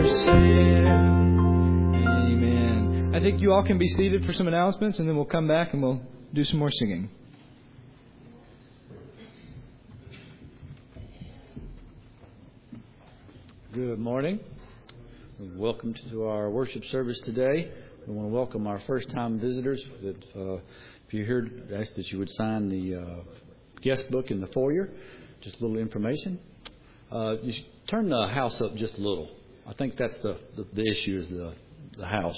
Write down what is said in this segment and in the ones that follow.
mercy. Amen. I think you all can be seated for some announcements, and then we'll come back and we'll do some more singing. Good morning. Welcome to our worship service today. We want to welcome our first-time visitors. If you're here, I ask that you would sign the guest book in the foyer. Just a little information. You turn the house up just a little. I think that's the issue is the house.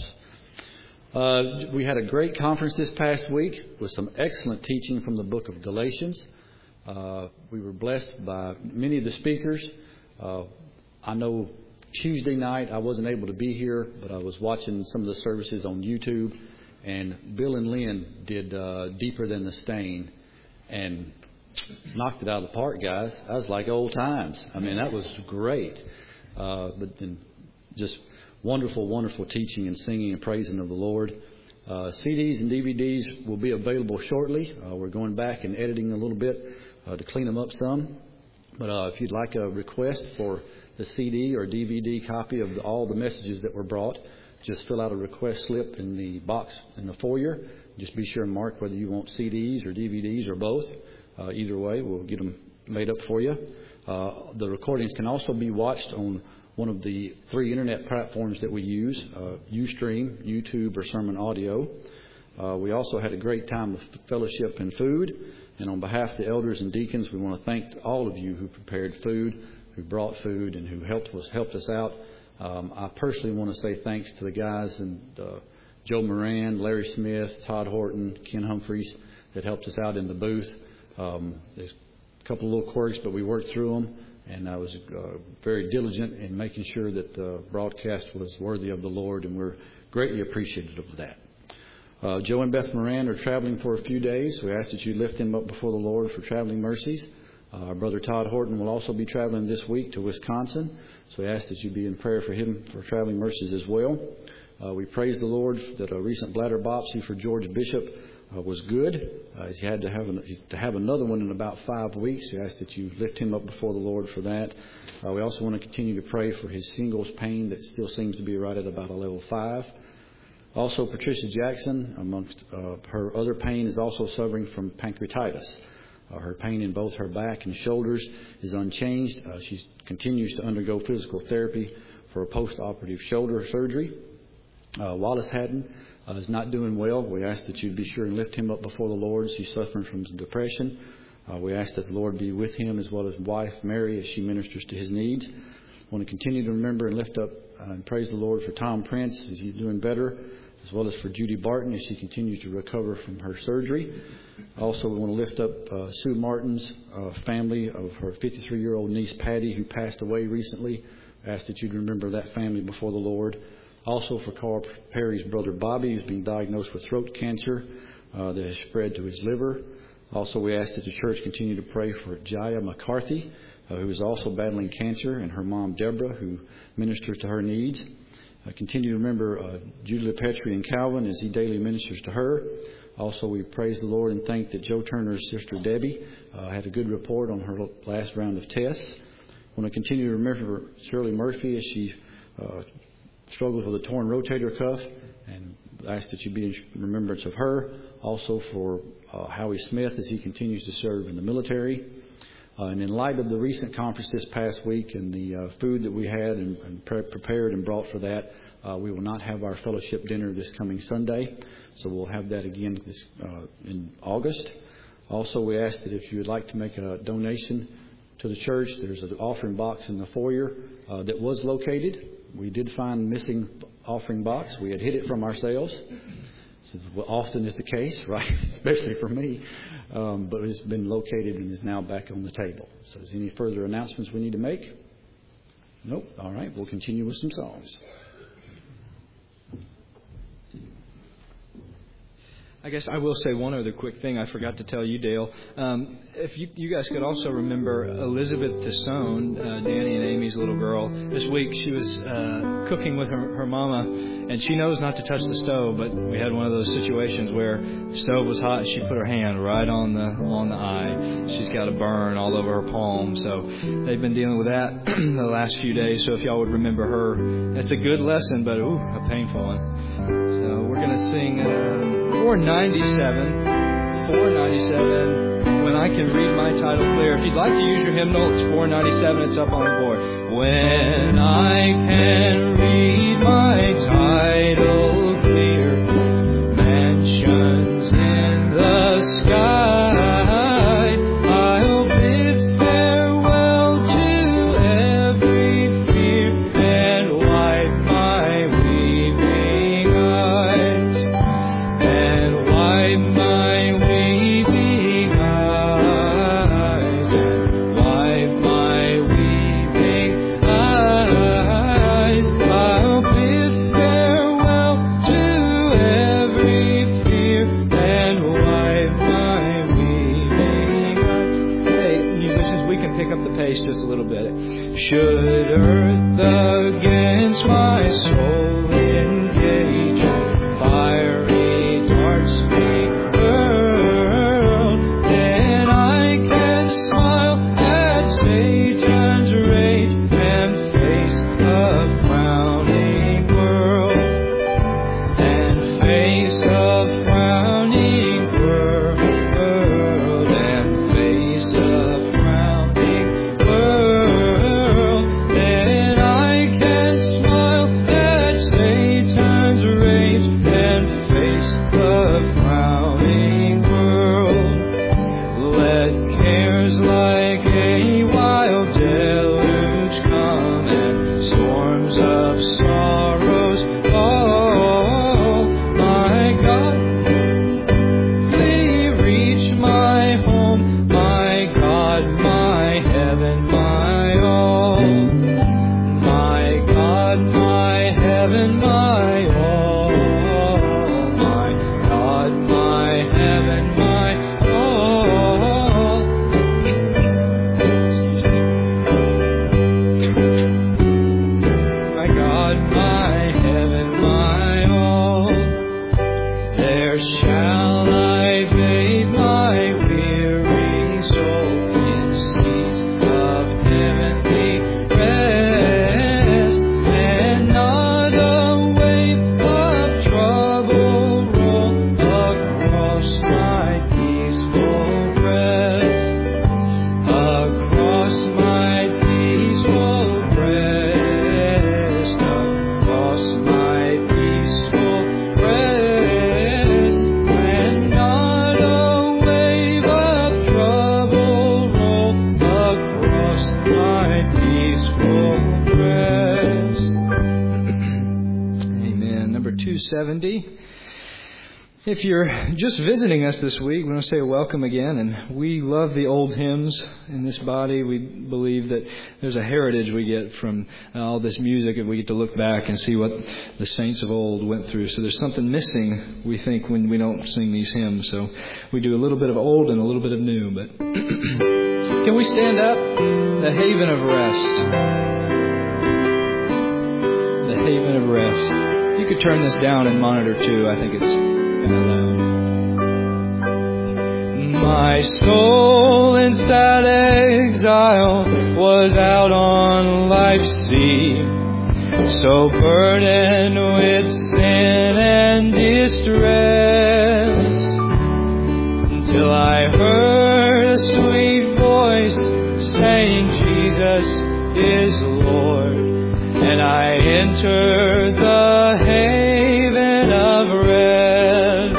We had a great conference this past week with some excellent teaching from the book of Galatians. We were blessed by many of the speakers. I know Tuesday night I wasn't able to be here, but I was watching some of the services on YouTube, and Bill and Lynn did Deeper Than the Stain and knocked it out of the park, guys. That was like old times. I mean, that was great. But then just wonderful, wonderful teaching and singing and praising of the Lord. CDs and DVDs will be available shortly. We're going back and editing a little bit to clean them up some. But if you'd like a request for the CD or DVD copy of all the messages that were brought, just fill out a request slip in the box in the foyer. Just be sure and mark whether you want CDs or DVDs or both. Either way, we'll get them made up for you. The recordings can also be watched on one of the 3 internet platforms that we use, Ustream, YouTube, or Sermon Audio. We also had a great time of fellowship and food. And on behalf of the elders and deacons, we want to thank all of you who prepared food, who brought food, and who helped us out. I personally want to say thanks to the guys and Joe Moran, Larry Smith, Todd Horton, Ken Humphreys that helped us out in the booth. There's a couple of little quirks, but we worked through them, and I was very diligent in making sure that the broadcast was worthy of the Lord, and we're greatly appreciative of that. Joe and Beth Moran are traveling for a few days. We ask that you lift them up before the Lord for traveling mercies. Our brother Todd Horton will also be traveling this week to Wisconsin, so we ask that you be in prayer for him for traveling mercies as well. We praise the Lord that a recent bladder biopsy for George Bishop was good. He's had to have another one in about 5 weeks. We ask that you lift him up before the Lord for that. We also want to continue to pray for his singles pain that still seems to be right at about a level 5. Also, Patricia Jackson, amongst her other pain, is also suffering from pancreatitis. Her pain in both her back and shoulders is unchanged. She continues to undergo physical therapy for a post-operative shoulder surgery. Wallace Haddon is not doing well. We ask that you be sure and lift him up before the Lord. He's suffering from some depression. We ask that the Lord be with him as well as wife Mary as she ministers to his needs. I want to continue to remember and lift up and praise the Lord for Tom Prince as he's doing better, as well as for Judy Barton as she continues to recover from her surgery. Also, we want to lift up Sue Martin's family of her 53-year-old niece Patty, who passed away recently. I ask that you'd remember that family before the Lord. Also for Carl Perry's brother Bobby, who's been diagnosed with throat cancer that has spread to his liver. Also, we ask that the church continue to pray for Jaya McCarthy, who is also battling cancer, and her mom Deborah, who ministers to her needs. Continue to remember Julia Petrie and Calvin as he daily ministers to her. Also, we praise the Lord and thank that Joe Turner's sister Debbie had a good report on her last round of tests. I want to continue to remember Shirley Murphy as she struggles with a torn rotator cuff, and ask that you be in remembrance of her. Also for Howie Smith as he continues to serve in the military. And in light of the recent conference this past week and the food that we had and prepared and brought for that, we will not have our fellowship dinner this coming Sunday. So we'll have that again in August. Also, we ask that if you would like to make a donation to the church, there's an offering box in the foyer that was located. We did find missing offering box. We had hid it from ourselves. This often is the case, right? Especially for me. But it's been located and is now back on the table. So is there any further announcements we need to make? Nope. All right. We'll continue with some songs. I guess I will say one other quick thing I forgot to tell you, Dale. If you guys could also remember Elizabeth Tassone, Danny and Amy's little girl. This week she was cooking with her mama, and she knows not to touch the stove, but we had one of those situations where the stove was hot and she put her hand right on the eye. She's got a burn all over her palm. So they've been dealing with that the last few days. So if y'all would remember her, it's a good lesson, but a painful one. So we're going to sing 497, When I Can Read My Title Clear. If you'd like to use your hymnal, it's 497. It's up on the board. When I can read my title clear, mansions in the sky, I'll bid farewell to every fear and wipe my weeping eyes. And wipe my weeping eyes. And wipe my weeping eyes. I'll bid farewell to every fear and wipe my weeping eyes. Hey, musicians, we can pick up the pace just a little bit. Should earth against my soul engage, fiery darts be hurled, then I can smile at Satan's rage and face a frowning world, and face a frowning world, and face a frowning world. Then I can smile at Satan's rage and face the frowning world. Let cares like a wild deluge come and storms of sorrows fall. My God, they reach my home. My God, my heaven, my all. My God, my heaven, my all. My God, my heaven, my all. Excuse me. My God, my heaven, my all. There shall I bathe my weary soul in seas of heavenly rest, and not a wave of trouble roll across my peaceful breast. Across my peaceful breast. Across my peaceful breast. And not a wave of trouble roll across my peaceful breast. Amen. Number 270. If you're just visiting us this week, we want to say welcome again. And we love the old hymns in this body. We believe that there's a heritage we get from all this music, and we get to look back and see what the saints of old went through. So there's something missing, we think, when we don't sing these hymns. So we do a little bit of old and a little bit of new. But can we stand up? The haven of rest. The haven of rest. You could turn this down and monitor too. I think it's kind of loud. My soul in sad exile was out on life's sea, so burdened with sin and distress, until I heard a sweet voice saying Jesus is Lord, and I entered the haven of rest.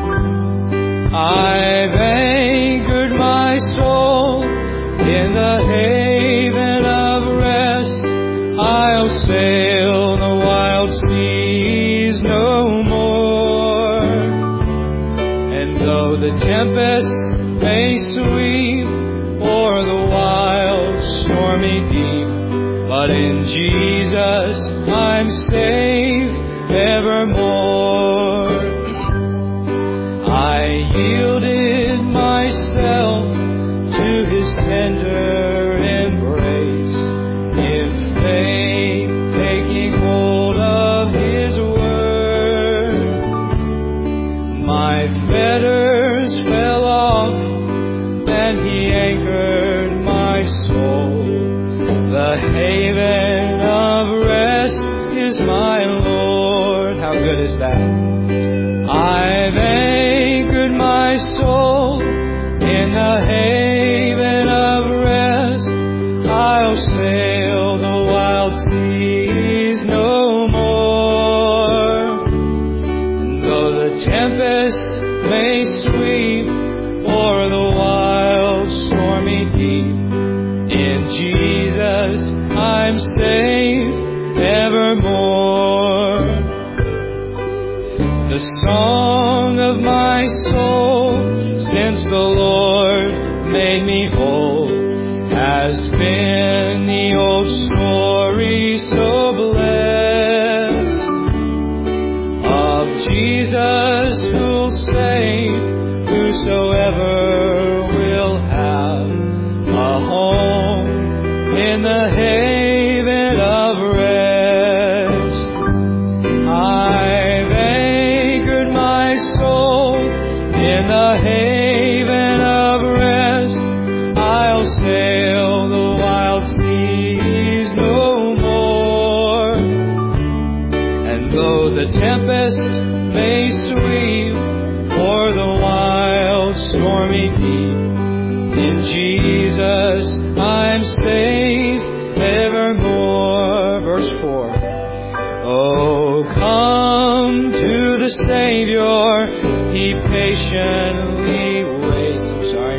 I've anchored my soul in the haven of rest. I'll sail the wild seas no more. And though the tempest may sweep o'er the wild stormy deep, but in Jesus I'm safe evermore. is that? I've anchored my soul in the haven of rest. I'll sail the wild seas no more. And though the tempest may sweep o'er the wild stormy deep, in Jesus I'm safe evermore. The song of my soul, since the Lord made me whole, has been the old story so blessed of Jesus who'll save whosoever will have a home in the haven of rest. I've anchored my soul in the haven of rest. I'll sail the wild seas no more. And though the tempest may sweep o'er the wild stormy deep, in Jesus I'm safe evermore. Verse 4. Oh, come to the Savior, He patiently waits. I'm sorry.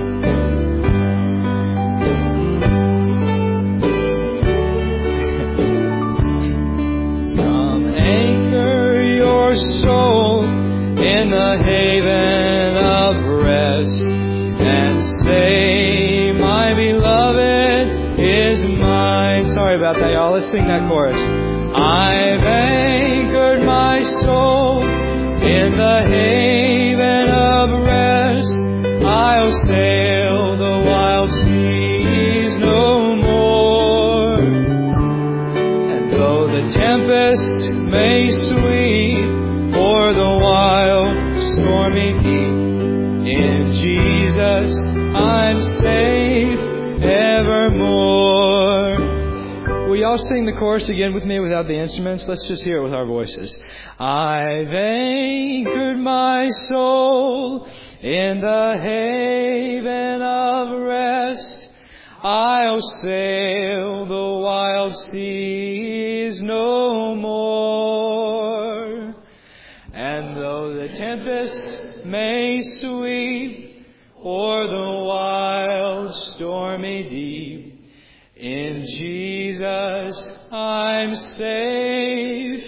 Come anchor your soul in the haven of rest, and say, my beloved is mine. Sorry about that, y'all. Let's sing that chorus. I've anchored my soul in the haven of rest. I'll sail the wild seas no more. And though the tempest may sweep o'er the wild stormy deep, in Jesus I'm safe evermore. Will y'all sing the chorus again with me without the instruments? Let's just hear it with our voices. I've anchored my soul in the haven of rest. I'll sail the wild seas no more. And though the tempest may sweep o'er the wild stormy deep, in Jesus I'm safe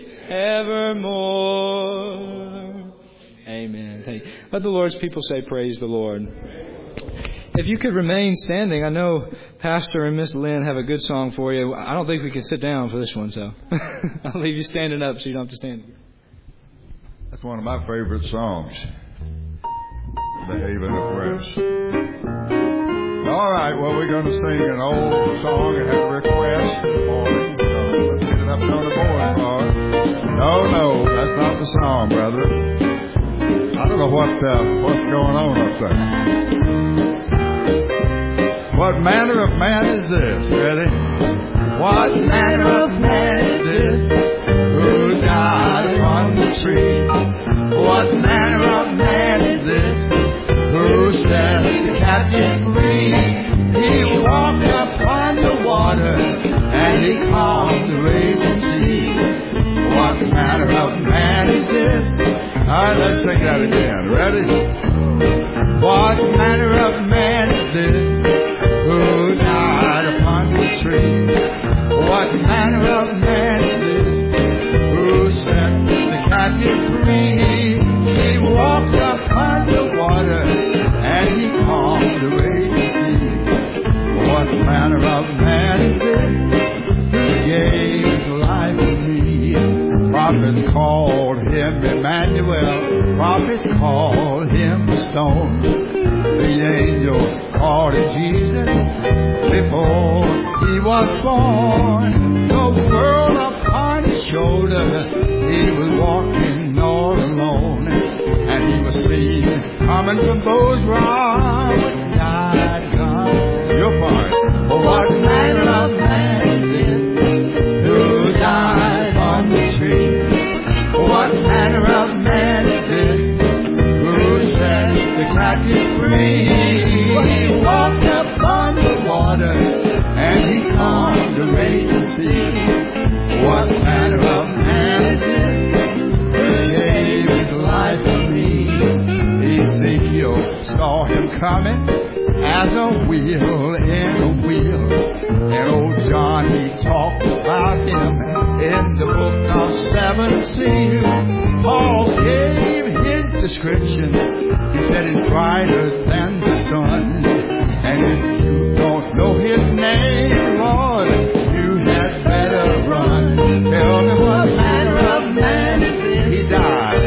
evermore. Amen. Thank you. Let the Lord's people say, praise the Lord. If you could remain standing, I know Pastor and Miss Lynn have a good song for you. I don't think we can sit down for this one, so I'll leave you standing up so you don't have to stand. That's one of my favorite songs, The Haven of Rest. All right, well, we're going to sing an old song and have a request this morning. Let's get it up on the board, Lord. No, that's not the song, brother. I don't know what's going on up there. What manner of man is this? Ready? What manner of man is this who died upon the tree? What manner of man is this who set the captive free? He walked upon the water and he calmed the raging sea. What manner of man is this? All right, let's sing that again. Ready? What manner of man is this who died upon the tree? What manner of man is this who set the captives free? He walked upon the water and he calmed the raging sea. What manner of man is this who gave his life for me? Prophets called him Emmanuel. Prophets called him the stone. The angel called him Jesus before he was born. The world upon his shoulder, he was walking all alone, and he was seen coming from those round died God. Your part. What manner of man is this who died on the tree? What manner free. Well, he walked upon the water, and he calmed the raging sea. What manner of man is this who gave his life for me? Ezekiel saw him coming as a wheel in a wheel. And old John, he talked about him in the book of 7 Seals. Paul gave his description. He said it's brighter than the sun. And if you don't know his name, Lord, you had better run. Tell me what manner of man is this? He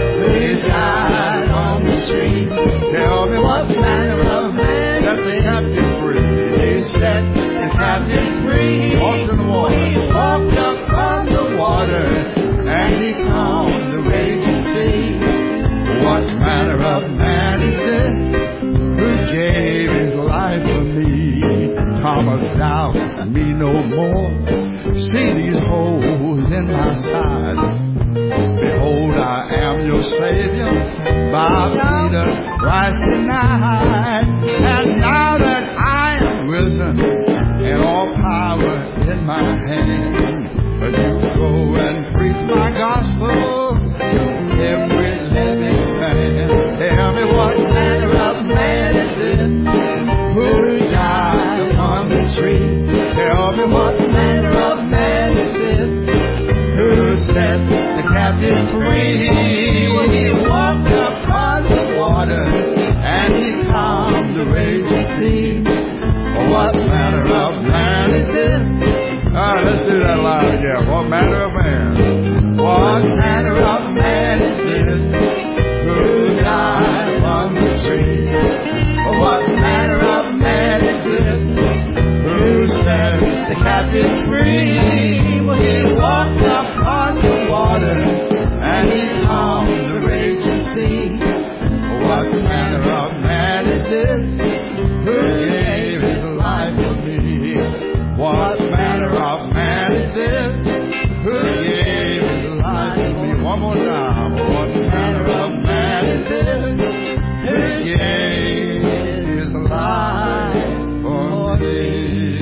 died on the tree. Tell me what manner of man set the captive free. He set the captive free. He walked in the water. He walked up on the water, and he calmed the raging sea. What manner of man is this who gave his life for me? Thomas, thou me no more. See these holes in my side. Behold, I am your Savior, my Peter, Christ denied. And now that I am risen, and all power in my hand, but you go and preach my gospel to every living man. Tell me what manner of man is this who died upon the tree? Tell me what manner of man is this who set the captive free? Well, he walked upon the water, and he calmed the raging sea. What manner of man is this? All right, let's do that line again. What manner of man? What manner of man is this who died upon the tree? What manner of man is this who set the captive free? Well, he walked upon the water, and he calmed the raging sea. What manner of man is this who gave his life for me? What manner of man is this who gave his life for me? One more time. What manner of man is this who gave his life for me?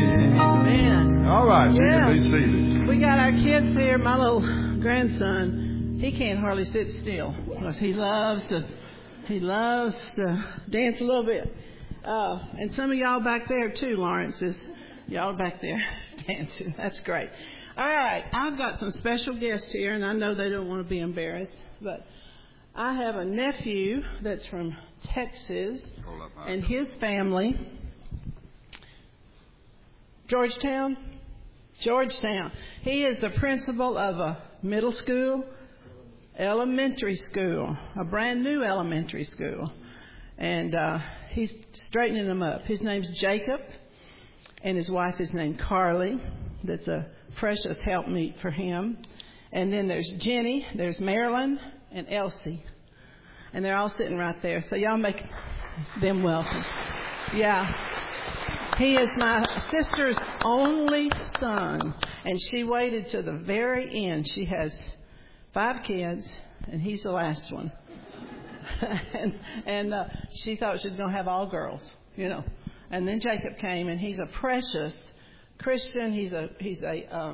Man. All right, you can be seated. We got our kids here. My little grandson, he can't hardly sit still because he loves to dance a little bit. And some of y'all back there too, Lawrence, y'all back there dancing. That's great. All right, I've got some special guests here, and I know they don't want to be embarrassed, but I have a nephew that's from Texas, and his family, Georgetown. He is the principal of a middle school, elementary school, a brand new elementary school. And he's straightening them up. His name's Jacob, and his wife is named Carly. That's a precious helpmeet for him. And then there's Jenny, there's Marilyn, and Elsie. And they're all sitting right there. So y'all make them welcome. Yeah. He is my sister's only son, and she waited to the very end. She has 5 kids, and he's the last one. and she thought she was going to have all girls, you know. And then Jacob came, and he's a precious Christian. He's a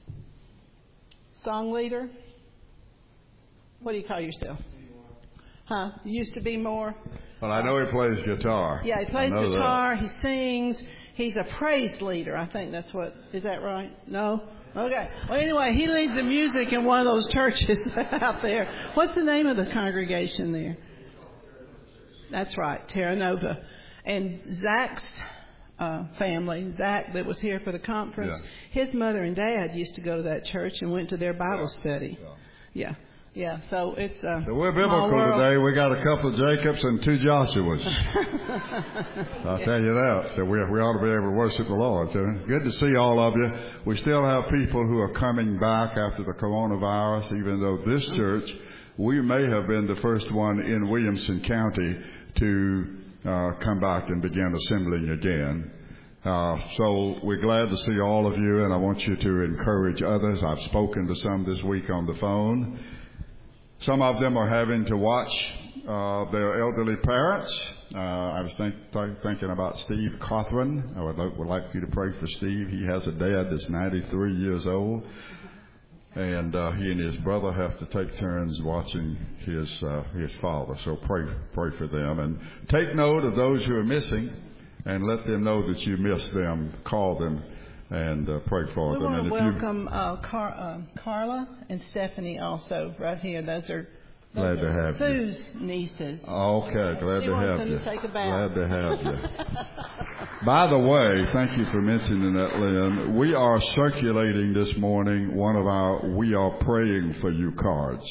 song leader. What do you call yourself? Huh? Used to be more. Well, I know he plays guitar. Yeah, he plays guitar. He sings. He's a praise leader. I think that's what. Is that right? No? Okay. Well, anyway, he leads the music in one of those churches out there. What's the name of the congregation there? That's right, Terra Nova. And Zach's family, Zach that was here for the conference, his mother and dad used to go to that church and went to their Bible study. Yeah. Yeah, so it's so we're biblical today. We got a couple of Jacobs and 2 Joshuas. I'll tell you that. So we ought to be able to worship the Lord. So good to see all of you. We still have people who are coming back after the coronavirus, even though this church, we may have been the first one in Williamson County to come back and begin assembling again. So we're glad to see all of you, and I want you to encourage others. I've spoken to some this week on the phone. Some of them are having to watch their elderly parents. I was thinking about Steve Cothran. I would like for you to pray for Steve. He has a dad that's 93 years old, and he and his brother have to take turns watching his father. So pray for them, and take note of those who are missing, and let them know that you miss them. Call them and pray for them. We want to welcome Carla and Stephanie also right here. Those are glad to have Sue's you. nieces. Okay, glad to have you. Take a bath. Glad to have you. By the way, thank you for mentioning that, Lynn. We are circulating this morning one of our "We Are Praying for You" cards.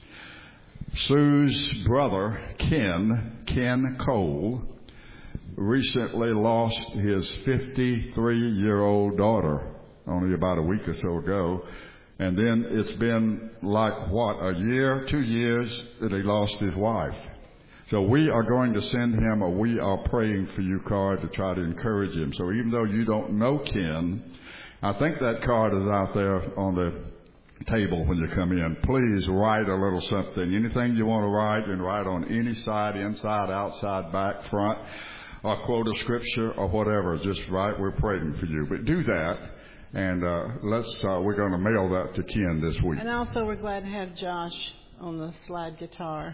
Sue's brother, Ken Cole, recently lost his 53-year-old daughter only about a week or so ago. And then it's been like, a year, 2 years that he lost his wife. So we are going to send him a "We Are Praying for You" card to try to encourage him. So even though you don't know Ken, I think that card is out there on the table when you come in. Please write a little something. Anything you want to write, and write on any side, inside, outside, back, front, or quote a scripture or whatever. Just write, "We're praying for you." But do that. And we're going to mail that to Ken this week. And also, we're glad to have Josh on the slide guitar.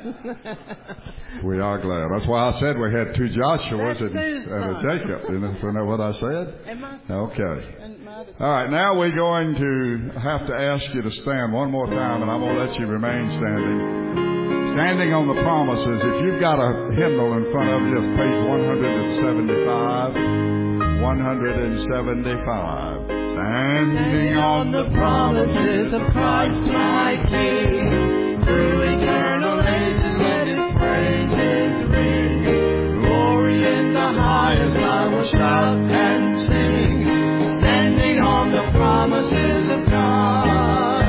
We are glad. That's why I said we had two Joshuas and a Jacob. Isn't that what I said? Okay. All right. Now we're going to have to ask you to stand one more time, and I'm going to let you remain standing. Standing on the promises. If you've got a hymnal in front of you, it's page 175. 175. Standing on the promises of Christ my King, through eternal ages let His praises ring. Glory in the highest I will shout and sing, standing on the promises of God.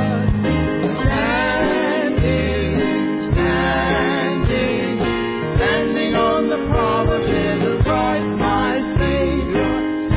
Standing on the promises of Christ my Savior.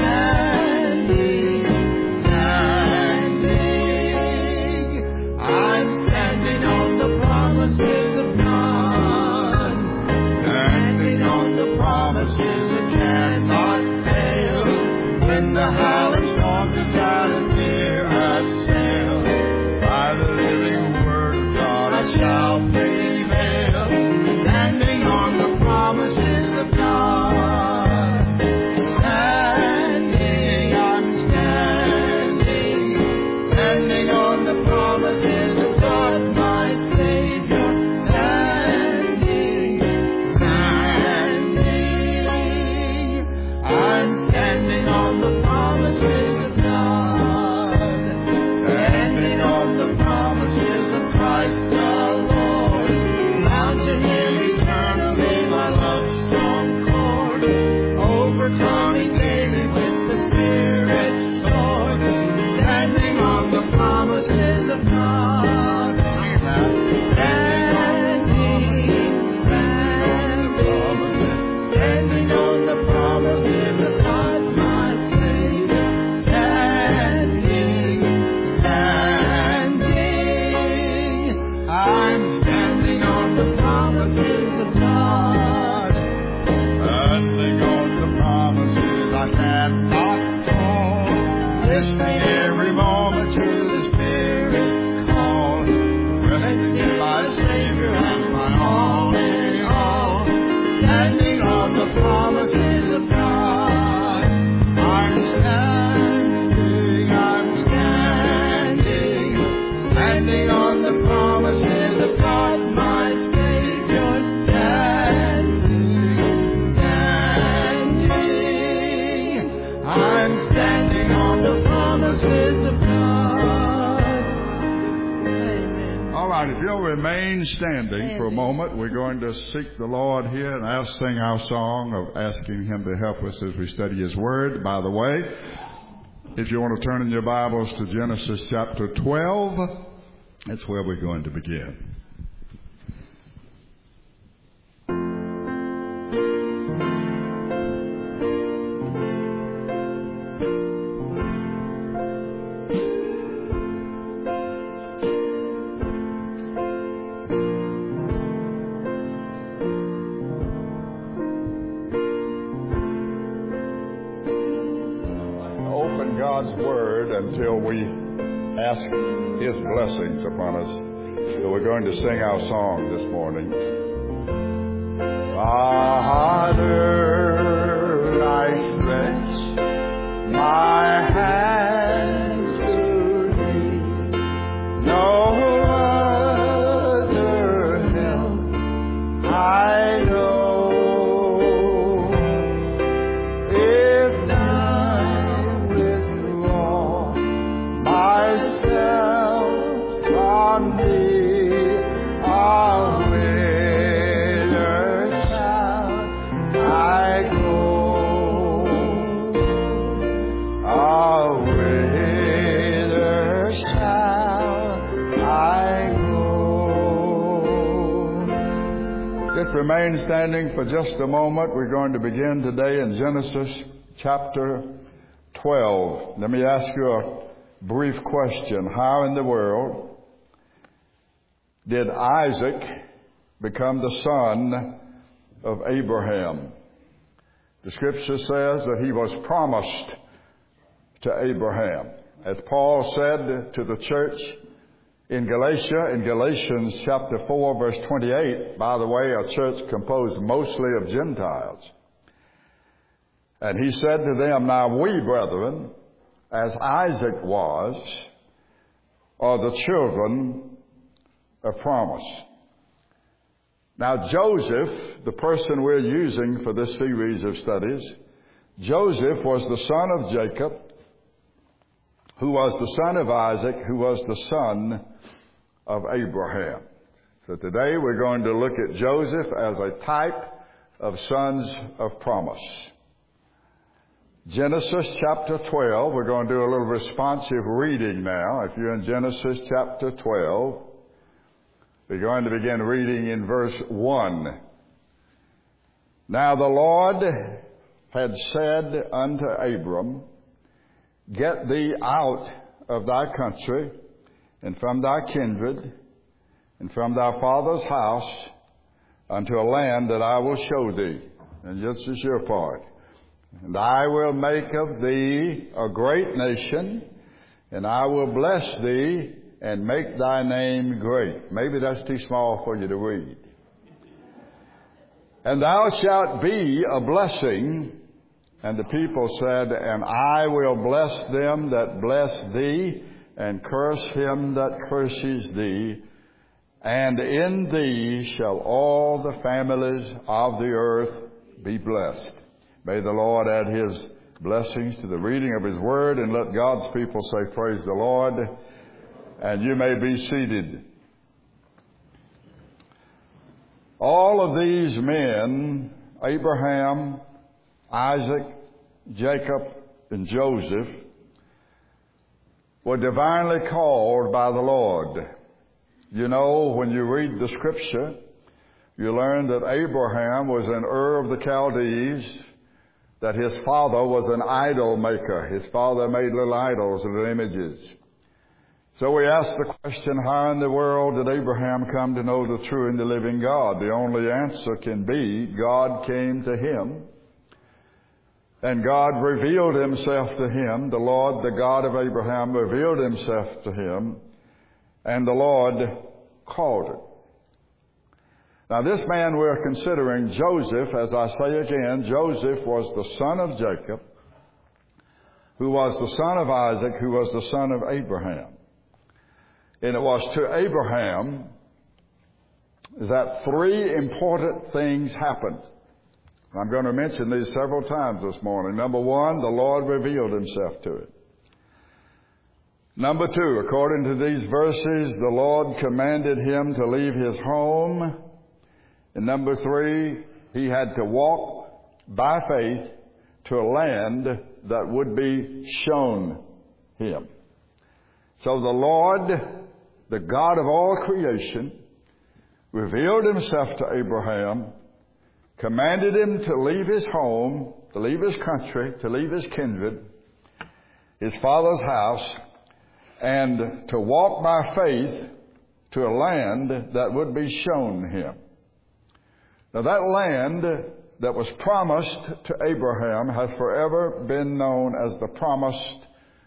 Standing for a moment. We're going to seek the Lord here and sing our song of asking Him to help us as we study His Word. By the way, if you want to turn in your Bibles to Genesis chapter 12, that's where we're going to begin. until we ask His blessings upon us. So we're going to sing our song this morning. Father, I stretch my hands to Thee. No other help I know. Remain standing for just a moment. We're going to begin today in Genesis chapter 12. Let me ask you a brief question. How in the world did Isaac become the son of Abraham? The scripture says that he was promised to Abraham. As Paul said to the church in Galatia, in Galatians chapter 4, verse 28, by the way, a church composed mostly of Gentiles. And he said to them, now we, brethren, as Isaac was, are the children of promise. Now Joseph, the person we're using for this series of studies, Joseph was the son of Jacob, who was the son of Isaac, who was the son of Abraham. So today we're going to look at Joseph as a type of sons of promise. Genesis chapter 12, we're going to do a little responsive reading now. If you're in Genesis chapter 12, we're going to begin reading in verse 1. Now the Lord had said unto Abram, get thee out of thy country, and from thy kindred, and from thy father's house, unto a land that I will show thee. And this is your part. And I will make of thee a great nation, and I will bless thee, and make thy name great. Maybe that's too small for you to read. And thou shalt be a blessing. And the people said, and I will bless them that bless thee, and curse him that curses thee. And in thee shall all the families of the earth be blessed. May the Lord add His blessings to the reading of His Word, and let God's people say, praise the Lord. And you may be seated. All of these men, Abraham, Isaac, Jacob, and Joseph, were divinely called by the Lord. You know, when you read the scripture, you learn that Abraham was in Ur of the Chaldees, that his father was an idol maker. His father made little idols and images. So we ask the question, how in the world did Abraham come to know the true and the living God? The only answer can be, God came to him, and God revealed Himself to him. The Lord, the God of Abraham, revealed Himself to him, and the Lord called him. Now this man we're considering, Joseph, as I say again, Joseph was the son of Jacob, who was the son of Isaac, who was the son of Abraham. And it was to Abraham that three important things happened. I'm going to mention these several times this morning. Number one, the Lord revealed Himself to him. Number two, according to these verses, the Lord commanded him to leave his home. And number three, he had to walk by faith to a land that would be shown him. So the Lord, the God of all creation, revealed Himself to Abraham, commanded him to leave his home, to leave his country, to leave his kindred, his father's house, and to walk by faith to a land that would be shown him. Now that land that was promised to Abraham has forever been known as the promised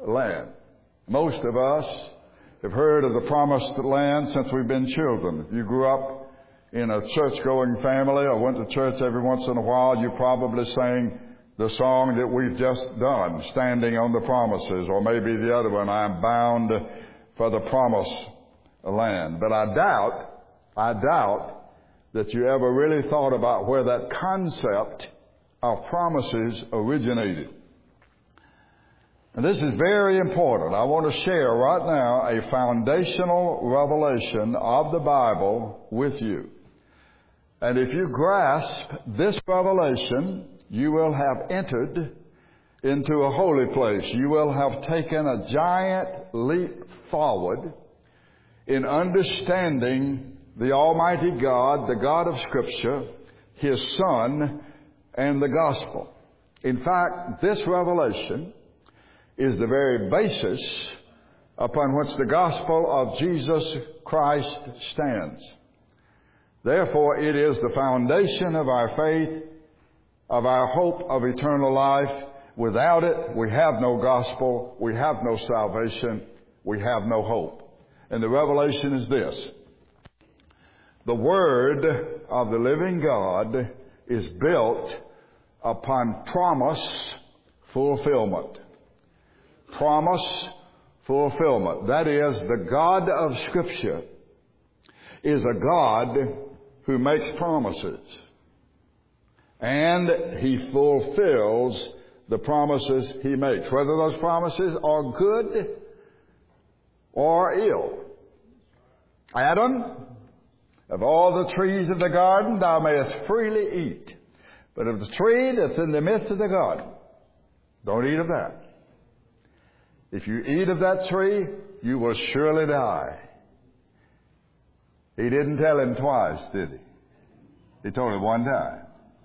land. Most of us have heard of the promised land since we've been children. If you grew up in a church-going family or went to church every once in a while, you probably sang the song that we've just done, Standing on the Promises, or maybe the other one, I am bound for the promised land. But I doubt that you ever really thought about where that concept of promises originated. And this is very important. I want to share right now a foundational revelation of the Bible with you. And if you grasp this revelation, you will have entered into a holy place. You will have taken a giant leap forward in understanding the Almighty God, the God of Scripture, His Son, and the Gospel. In fact, this revelation is the very basis upon which the Gospel of Jesus Christ stands. Therefore, it is the foundation of our faith, of our hope of eternal life. Without it, we have no gospel, we have no salvation, we have no hope. And the revelation is this: the Word of the living God is built upon promise fulfillment. Promise fulfillment. That is, the God of Scripture is a God who makes promises. And He fulfills the promises He makes, whether those promises are good or ill. Adam, of all the trees of the garden thou mayest freely eat, but of the tree that's in the midst of the garden, don't eat of that. If you eat of that tree, you will surely die. He didn't tell him twice, did he? He told him one time.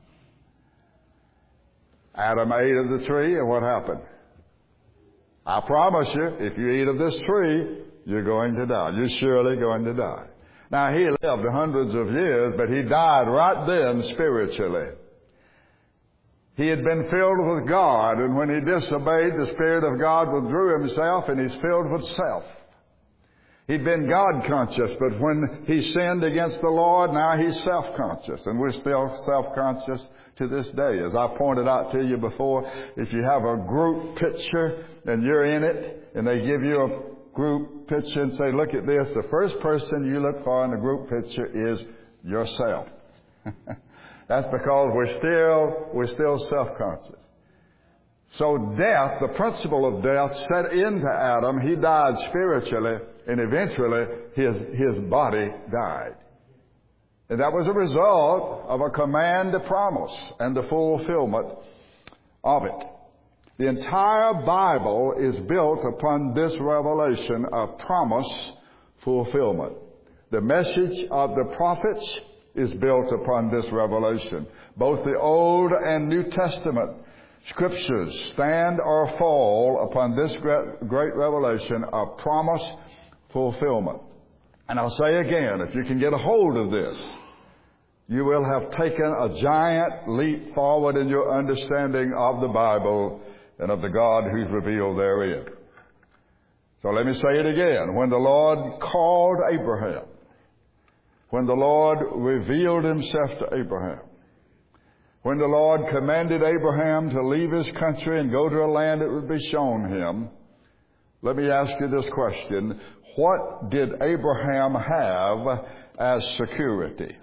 Adam ate of the tree, and what happened? I promise you, if you eat of this tree, you're going to die. You're surely going to die. Now, he lived hundreds of years, but he died right then spiritually. He had been filled with God, and when he disobeyed, the Spirit of God withdrew himself, and he's filled with self. He'd been God-conscious, but when he sinned against the Lord, now he's self-conscious, and we're still self-conscious to this day. As I pointed out to you before, if you have a group picture and you're in it, and they give you a group picture and say, look at this, the first person you look for in the group picture is yourself. That's because we're still self-conscious. So death, the principle of death, set into Adam. He died spiritually, and eventually his body died. And that was a result of a command to promise and the fulfillment of it. The entire Bible is built upon this revelation of promise fulfillment. The message of the prophets is built upon this revelation. Both the Old and New Testament Scriptures stand or fall upon this great revelation of promise fulfillment. And I'll say again, if you can get a hold of this, you will have taken a giant leap forward in your understanding of the Bible and of the God who's revealed therein. So let me say it again. When the Lord called Abraham, when the Lord revealed Himself to Abraham, when the Lord commanded Abraham to leave his country and go to a land that would be shown him, let me ask you this question. What did Abraham have as security?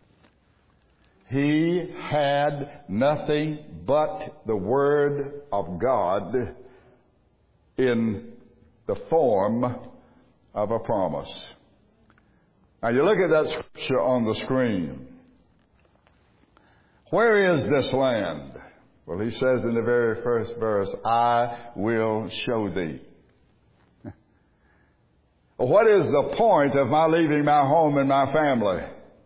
He had nothing but the Word of God in the form of a promise. Now you look at that scripture on the screen. Where is this land? Well, he says in the very first verse, I will show thee. What is the point of my leaving my home and my family,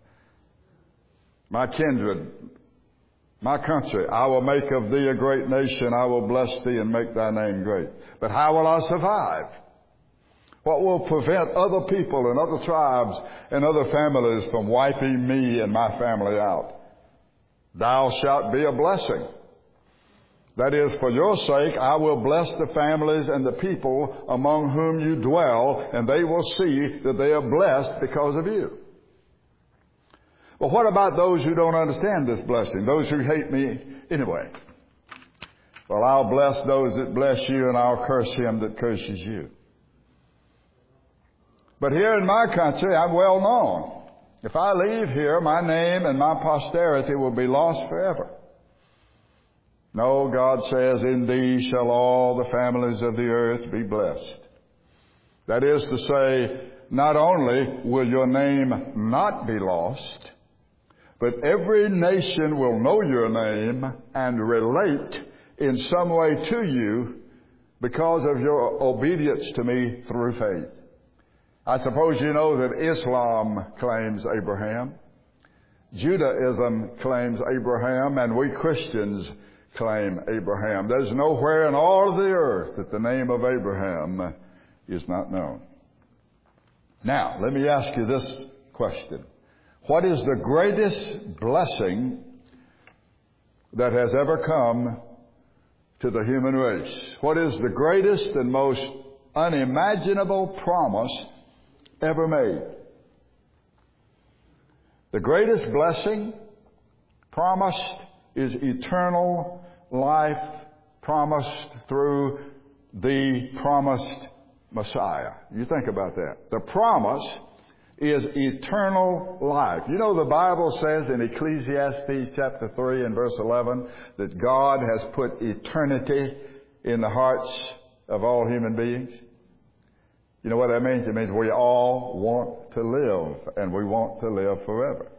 my kindred, my country? I will make of thee a great nation. I will bless thee and make thy name great. But how will I survive? What will prevent other people and other tribes and other families from wiping me and my family out? Thou shalt be a blessing. That is, for your sake, I will bless the families and the people among whom you dwell, and they will see that they are blessed because of you. Well, what about those who don't understand this blessing, those who hate me anyway? Well, I'll bless those that bless you, and I'll curse him that curses you. But here in my country, I'm well known. If I leave here, my name and my posterity will be lost forever. No, God says, in thee shall all the families of the earth be blessed. That is to say, not only will your name not be lost, but every nation will know your name and relate in some way to you because of your obedience to me through faith. I suppose you know that Islam claims Abraham, Judaism claims Abraham, and we Christians claim Abraham. There's nowhere in all of the earth that the name of Abraham is not known. Now, let me ask you this question. What is the greatest blessing that has ever come to the human race? What is the greatest and most unimaginable promise ever made? The greatest blessing promised is eternal life, promised through the promised Messiah. You think about that. The promise is eternal life. You know, the Bible says in Ecclesiastes chapter 3 and verse 11 that God has put eternity in the hearts of all human beings. You know what that means? It means we all want to live, and we want to live forever.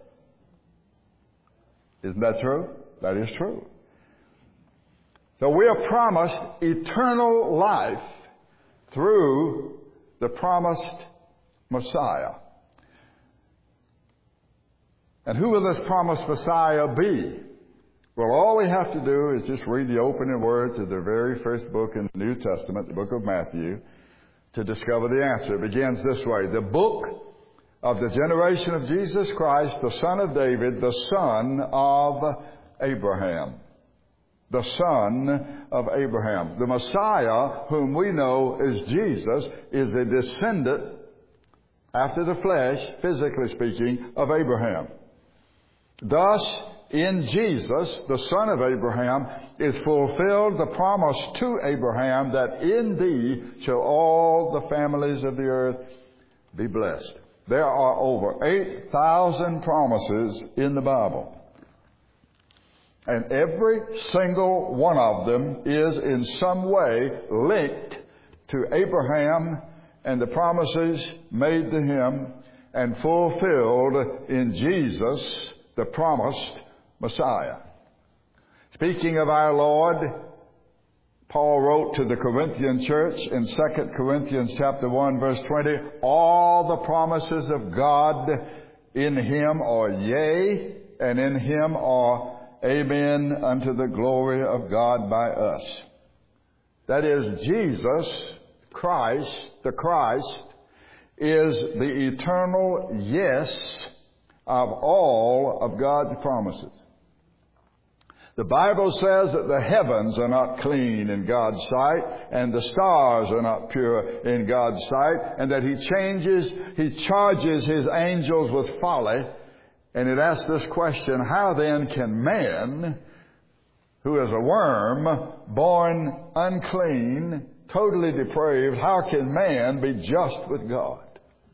Isn't that true? That is true. So we are promised eternal life through the promised Messiah. And who will this promised Messiah be? Well, all we have to do is just read the opening words of the very first book in the New Testament, the book of Matthew, to discover the answer. It begins this way. The book of the generation of Jesus Christ, the son of David, the son of Abraham. The son of Abraham. The Messiah, whom we know as Jesus, is a descendant, after the flesh, physically speaking, of Abraham. Thus, in Jesus, the son of Abraham, is fulfilled the promise to Abraham that in thee shall all the families of the earth be blessed. There are over 8,000 promises in the Bible. And every single one of them is in some way linked to Abraham and the promises made to him and fulfilled in Jesus, the promised Messiah. Speaking of our Lord, Paul wrote to the Corinthian church in 2 Corinthians chapter 1 verse 20, all the promises of God in him are yea, and in him are amen unto the glory of God by us. That is, Jesus Christ, the Christ, is the eternal yes of all of God's promises. The Bible says that the heavens are not clean in God's sight, and the stars are not pure in God's sight, and that He charges His angels with folly. And it asks this question, how then can man, who is a worm, born unclean, totally depraved, how can man be just with God?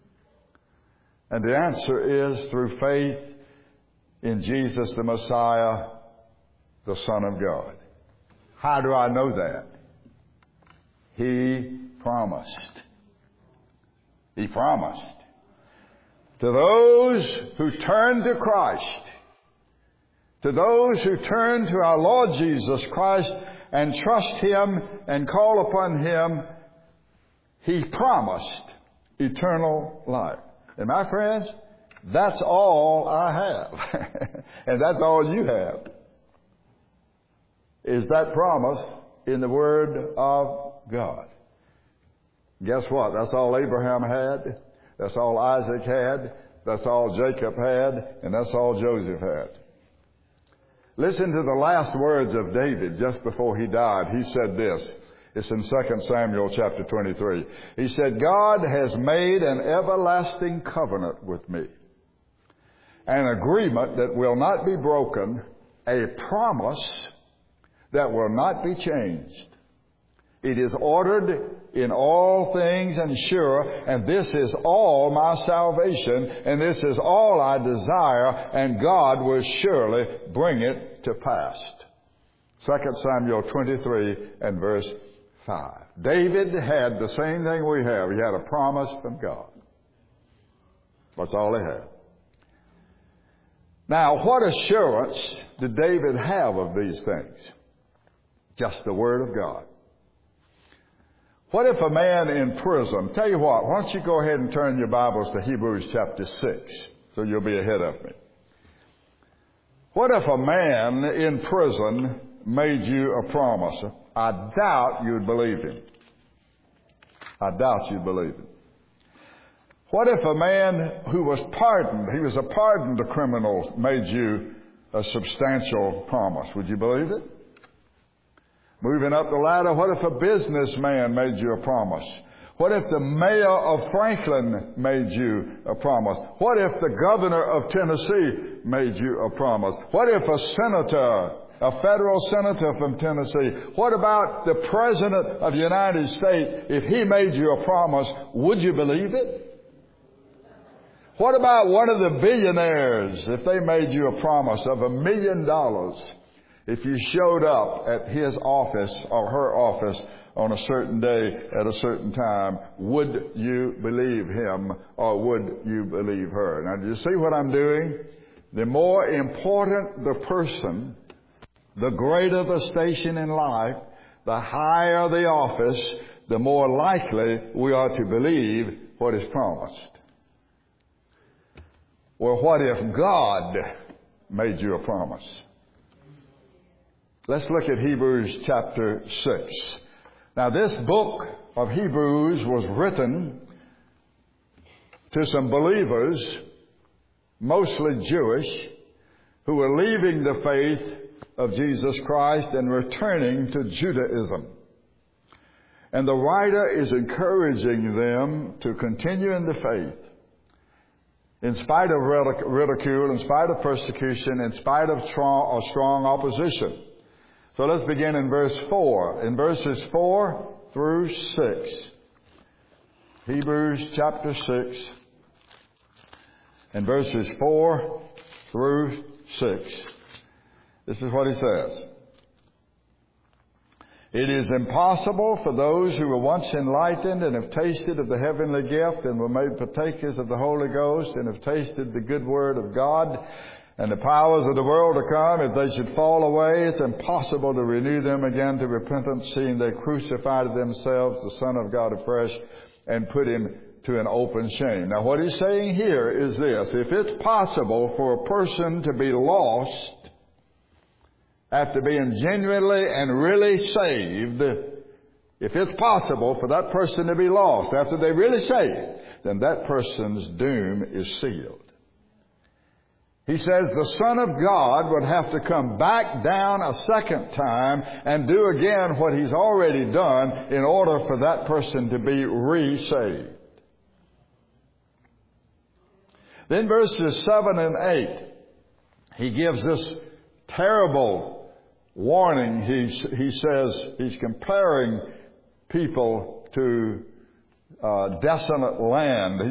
And the answer is through faith in Jesus the Messiah, the Son of God. How do I know that? He promised. He promised. To those who turn to Christ, to those who turn to our Lord Jesus Christ and trust Him and call upon Him, He promised eternal life. And my friends, that's all I have. And that's all you have. Is that promise in the Word of God. Guess what? That's all Abraham had. That's all Isaac had. That's all Jacob had. And that's all Joseph had. Listen to the last words of David just before he died. He said this. It's in 2 Samuel chapter 23. He said, God has made an everlasting covenant with me, an agreement that will not be broken, a promise that will not be changed. It is ordered in all things and sure, and this is all my salvation, and this is all I desire, and God will surely bring it to pass. 2 Samuel 23 and verse 5. David had the same thing we have. He had a promise from God. That's all he had. Now, what assurance did David have of these things? Just the Word of God. What if a man in prison, tell you what, why don't you go ahead and turn your Bibles to Hebrews chapter 6, so you'll be ahead of me. What if a man in prison made you a promise? I doubt you'd believe him. I doubt you'd believe him. What if a man who was pardoned, he was a pardoned criminal, made you a substantial promise? Would you believe it? Moving up the ladder, what if a businessman made you a promise? What if the mayor of Franklin made you a promise? What if the governor of Tennessee made you a promise? What if a senator, a federal senator from Tennessee, what about the president of the United States, if he made you a promise, would you believe it? What about one of the billionaires, if they made you a promise of $1 million? If you showed up at his office or her office on a certain day at a certain time, would you believe him or would you believe her? Now, do you see what I'm doing? The more important the person, the greater the station in life, the higher the office, the more likely we are to believe what is promised. Well, what if God made you a promise? Let's look at Hebrews chapter 6. Now, this book of Hebrews was written to some believers, mostly Jewish, who were leaving the faith of Jesus Christ and returning to Judaism. And the writer is encouraging them to continue in the faith, in spite of ridicule, in spite of persecution, in spite of strong opposition. So let's begin in verse 4. In verses 4 through 6. Hebrews chapter 6 and verses 4 through 6. This is what he says. It is impossible for those who were once enlightened and have tasted of the heavenly gift and were made partakers of the Holy Ghost and have tasted the good word of God and the powers of the world to come, if they should fall away, it's impossible to renew them again to repentance, seeing they crucified themselves, the Son of God afresh, and put him to an open shame. Now, what he's saying here is this. If it's possible for a person to be lost after being genuinely and really saved, if it's possible for that person to be lost after they're really saved, then that person's doom is sealed. He says the Son of God would have to come back down a second time and do again what he's already done in order for that person to be re-saved. Then verses 7 and 8, he gives this terrible warning. He says he's comparing people to desolate land.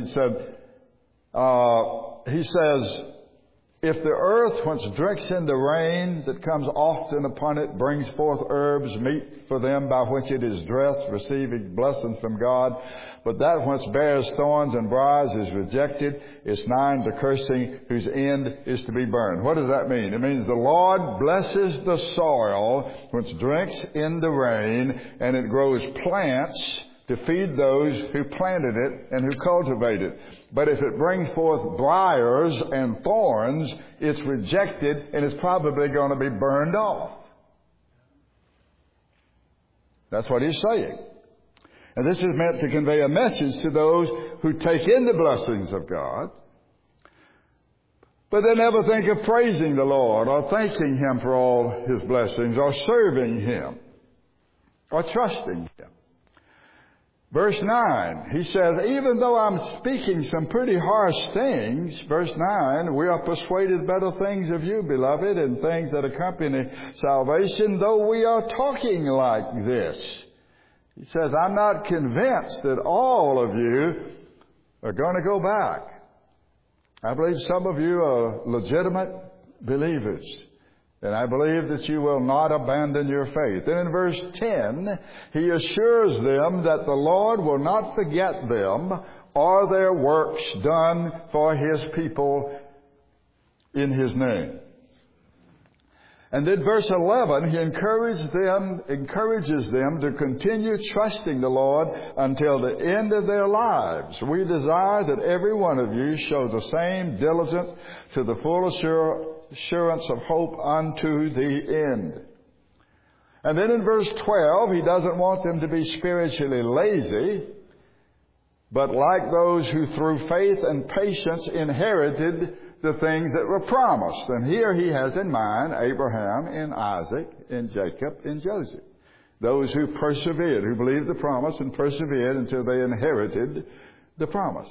He says, if the earth, once drinks in the rain that comes often upon it, brings forth herbs, meat for them by which it is dressed, receiving blessings from God, but that whence bears thorns and briars is rejected, is nigh to cursing, whose end is to be burned. What does that mean? It means the Lord blesses the soil which drinks in the rain, and it grows plants to feed those who planted it and who cultivate it. But if it brings forth briars and thorns, it's rejected and it's probably going to be burned off. That's what he's saying. And this is meant to convey a message to those who take in the blessings of God, but they never think of praising the Lord or thanking Him for all His blessings or serving Him or trusting Him. Verse 9, he says, even though I'm speaking some pretty harsh things, verse 9, we are persuaded better things of you, beloved, and things that accompany salvation, though we are talking like this. He says, I'm not convinced that all of you are going to go back. I believe some of you are legitimate believers. And I believe that you will not abandon your faith. And in verse 10, he assures them that the Lord will not forget them or their works done for His people in His name. And then verse 11, he encourages them to continue trusting the Lord until the end of their lives. We desire that every one of you show the same diligence to the full assurance of hope unto the end. And then in verse 12, he doesn't want them to be spiritually lazy, but like those who through faith and patience inherited the things that were promised. And here he has in mind Abraham and Isaac and Jacob and Joseph. Those who persevered, who believed the promise and persevered until they inherited the promise.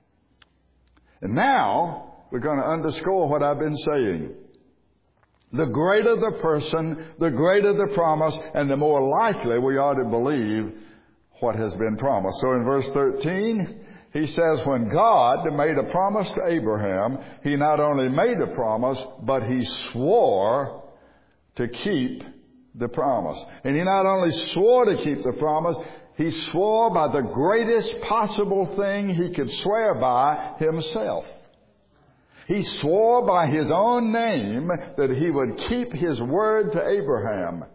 And now we're going to underscore what I've been saying. The greater the person, the greater the promise, and the more likely we are to believe what has been promised. So in verse 13, he says, when God made a promise to Abraham, He not only made a promise, but He swore to keep the promise. And He not only swore to keep the promise, He swore by the greatest possible thing He could swear by Himself. He swore by His own name that He would keep His word to Abraham.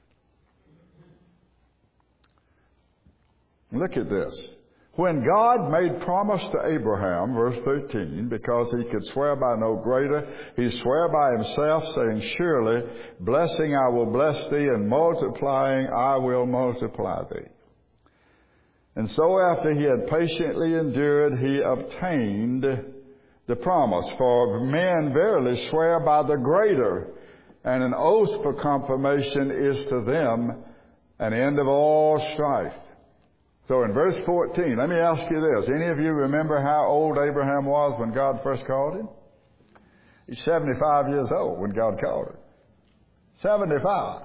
Look at this. When God made promise to Abraham, verse 13, because He could swear by no greater, He swore by Himself, saying, surely, blessing I will bless thee, and multiplying I will multiply thee. And so after he had patiently endured, he obtained the promise. For men verily swear by the greater, and an oath for confirmation is to them an end of all strife. So in verse 14, let me ask you this. Any of you remember how old Abraham was when God first called him? He's 75 years old when God called him. 75.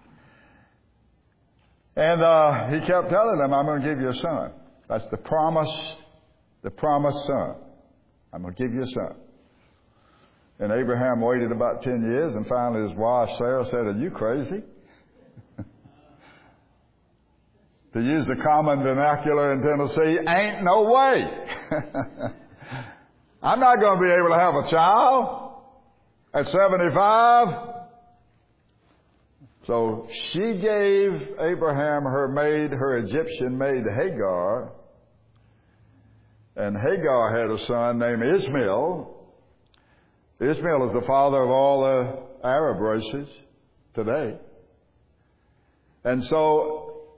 And he kept telling them, I'm going to give you a son. That's the promised son. I'm going to give you a son. And Abraham waited about 10 years, and finally his wife Sarah said, are you crazy? To use the common vernacular in Tennessee, ain't no way. I'm not going to be able to have a child at 75. So she gave Abraham her Egyptian maid Hagar. And Hagar had a son named Ishmael. Ishmael is the father of all the Arab races today. And so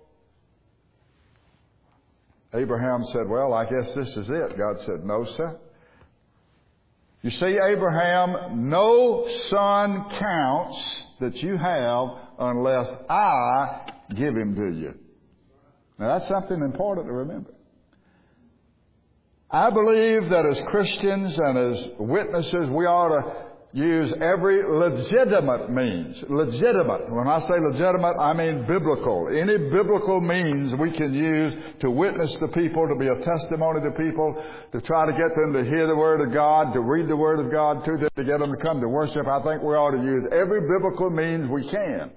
Abraham said, well, I guess this is it. God said, no, sir. You see, Abraham, no son counts that you have unless I give him to you. Now, that's something important to remember. I believe that as Christians and as witnesses, we ought to use every legitimate means. Legitimate. When I say legitimate, I mean biblical. Any biblical means we can use to witness to people, to be a testimony to people, to try to get them to hear the Word of God, to read the Word of God to them, to get them to come to worship. I think we ought to use every biblical means we can.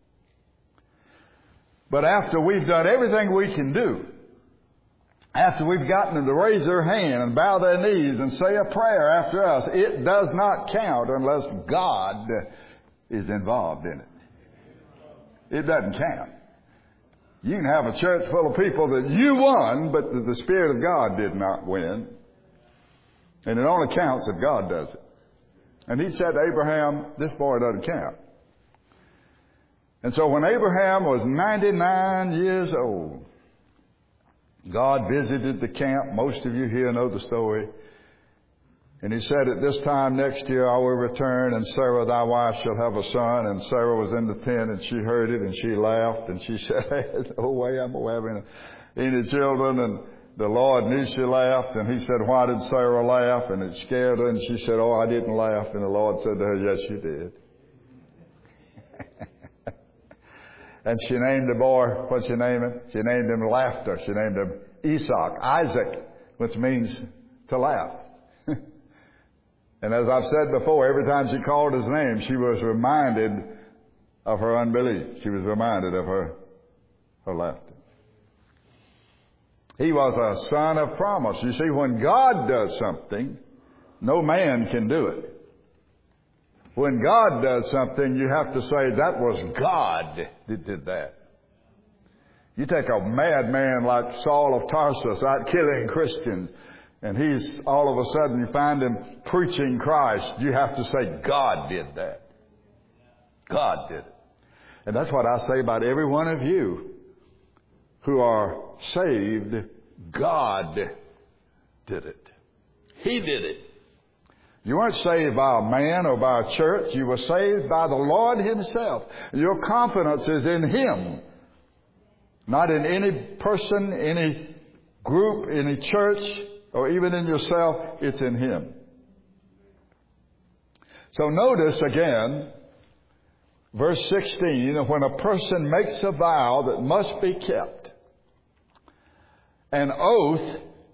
But after we've done everything we can do, after we've gotten them to raise their hand and bow their knees and say a prayer after us, it does not count unless God is involved in it. It doesn't count. You can have a church full of people that you won, but the Spirit of God did not win. And it only counts if God does it. And He said to Abraham, this boy doesn't count. And so when Abraham was 99 years old, God visited the camp. Most of you here know the story. And he said, at this time next year I will return, and Sarah thy wife shall have a son. And Sarah was in the tent, and she heard it, and she laughed, and she said, hey, no way I'm having any children. And the Lord knew she laughed, and he said, why did Sarah laugh? And it scared her, and she said, oh, I didn't laugh. And the Lord said to her, yes, you did. And she named the boy, what'd she name him? She named him Laughter. She named him Isaac, which means to laugh. And as I've said before, every time she called his name, she was reminded of her unbelief. She was reminded of her laughter. He was a son of promise. You see, when God does something, no man can do it. When God does something, you have to say, that was God that did that. You take a madman like Saul of Tarsus out killing Christians, and he's all of a sudden, you find him preaching Christ. You have to say, God did that. God did it. And that's what I say about every one of you who are saved. God did it. He did it. You weren't saved by a man or by a church. You were saved by the Lord Himself. Your confidence is in Him, not in any person, any group, any church, or even in yourself. It's in Him. So notice again, verse 16, when a person makes a vow that must be kept, an oath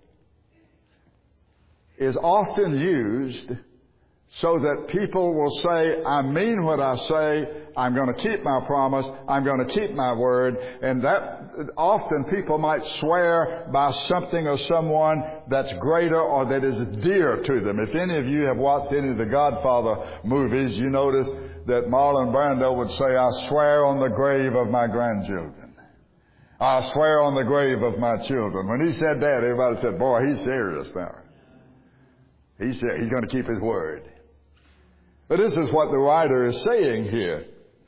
is often used so that people will say, I mean what I say, I'm going to keep my promise, I'm going to keep my word. And that often people might swear by something or someone that's greater or that is dear to them. If any of you have watched any of the Godfather movies, you notice that Marlon Brando would say, I swear on the grave of my grandchildren. I swear on the grave of my children. When he said that, everybody said, boy, he's serious now. He said he's going to keep his word. But this is what the writer is saying here.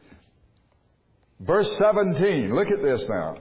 Verse 17, look at this now.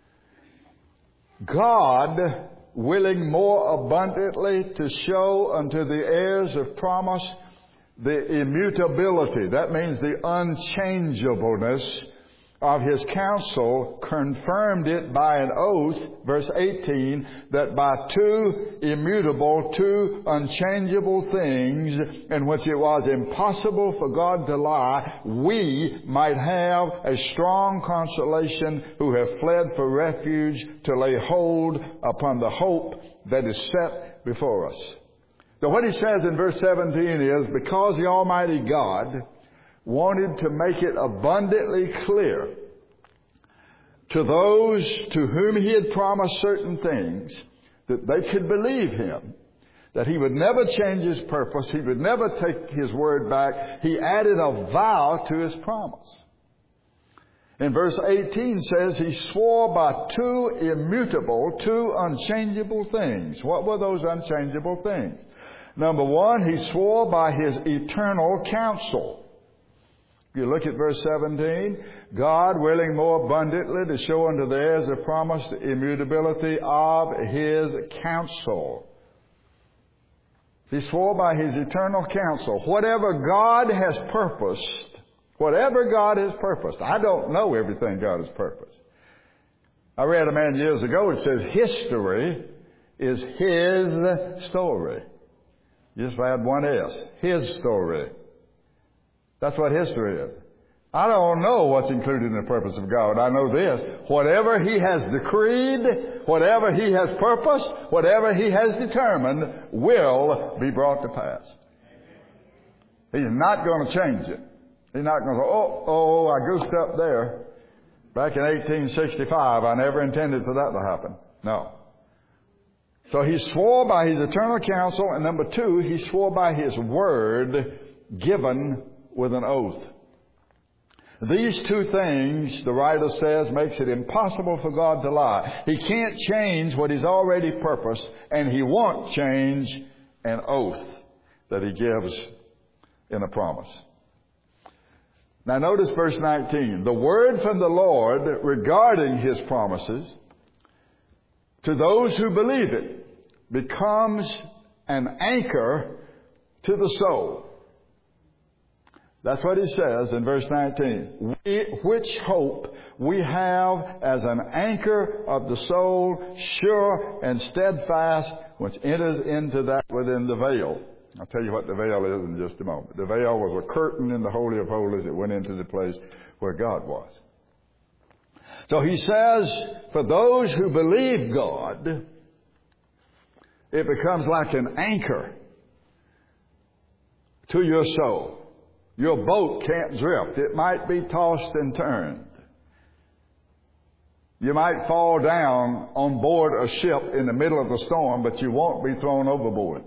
God, willing more abundantly to show unto the heirs of promise the immutability, that means the unchangeableness of His counsel, confirmed it by an oath, verse 18, that by two immutable, two unchangeable things, in which it was impossible for God to lie, we might have a strong consolation who have fled for refuge to lay hold upon the hope that is set before us. So what he says in verse 17 is, because the Almighty God wanted to make it abundantly clear to those to whom He had promised certain things that they could believe Him, that He would never change His purpose, He would never take His word back. He added a vow to His promise. In verse 18 says He swore by two immutable, two unchangeable things. What were those unchangeable things? Number one, He swore by His eternal counsel. If you look at verse 17, God willing more abundantly to show unto the heirs of promise the immutability of His counsel. He swore by His eternal counsel. Whatever God has purposed, I don't know everything God has purposed. I read a man years ago, it says history is His story. Just add one S. His story. That's what history is. I don't know what's included in the purpose of God. I know this. Whatever He has decreed, whatever He has purposed, whatever He has determined will be brought to pass. He's not going to change it. He's not going to go, I goofed up there. Back in 1865, I never intended for that to happen. No. So He swore by His eternal counsel, and number two, He swore by His word given with an oath. These two things, the writer says, makes it impossible for God to lie. He can't change what He's already purposed, and He won't change an oath that He gives in a promise. Now notice verse 19. The word from the Lord regarding His promises to those who believe it becomes an anchor to the soul. That's what he says in verse 19. Which hope we have as an anchor of the soul, sure and steadfast, which enters into that within the veil. I'll tell you what the veil is in just a moment. The veil was a curtain in the Holy of Holies that went into the place where God was. So he says, for those who believe God, it becomes like an anchor to your soul. Your boat can't drift. It might be tossed and turned. You might fall down on board a ship in the middle of the storm, but you won't be thrown overboard.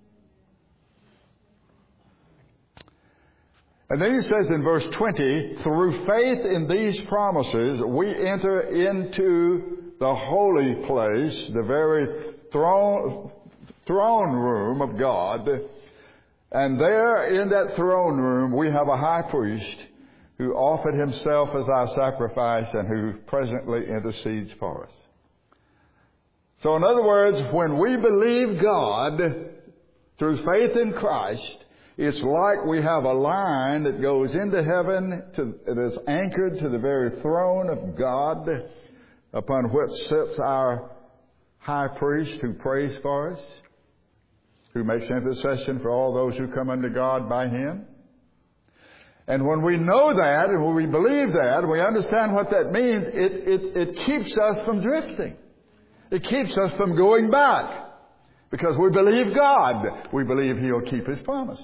And then he says in verse 20, through faith in these promises, we enter into the holy place, the very throne room of God. And there in that throne room, we have a high priest who offered himself as our sacrifice and who presently intercedes for us. So in other words, when we believe God through faith in Christ, it's like we have a line that goes into heaven, it is anchored to the very throne of God, upon which sits our high priest who prays for us, who makes intercession for all those who come unto God by him. And when we know that, and when we believe that, and we understand what that means, it keeps us from drifting. It keeps us from going back. Because we believe God. We believe he'll keep his promise.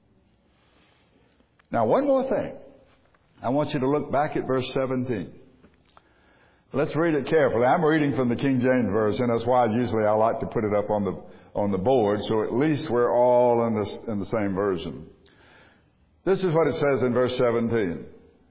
Now, one more thing. I want you to look back at verse 17. Let's read it carefully. I'm reading from the King James Version. That's why usually I like to put it up on the board, so at least we're all in the same version. This is what it says in verse 17.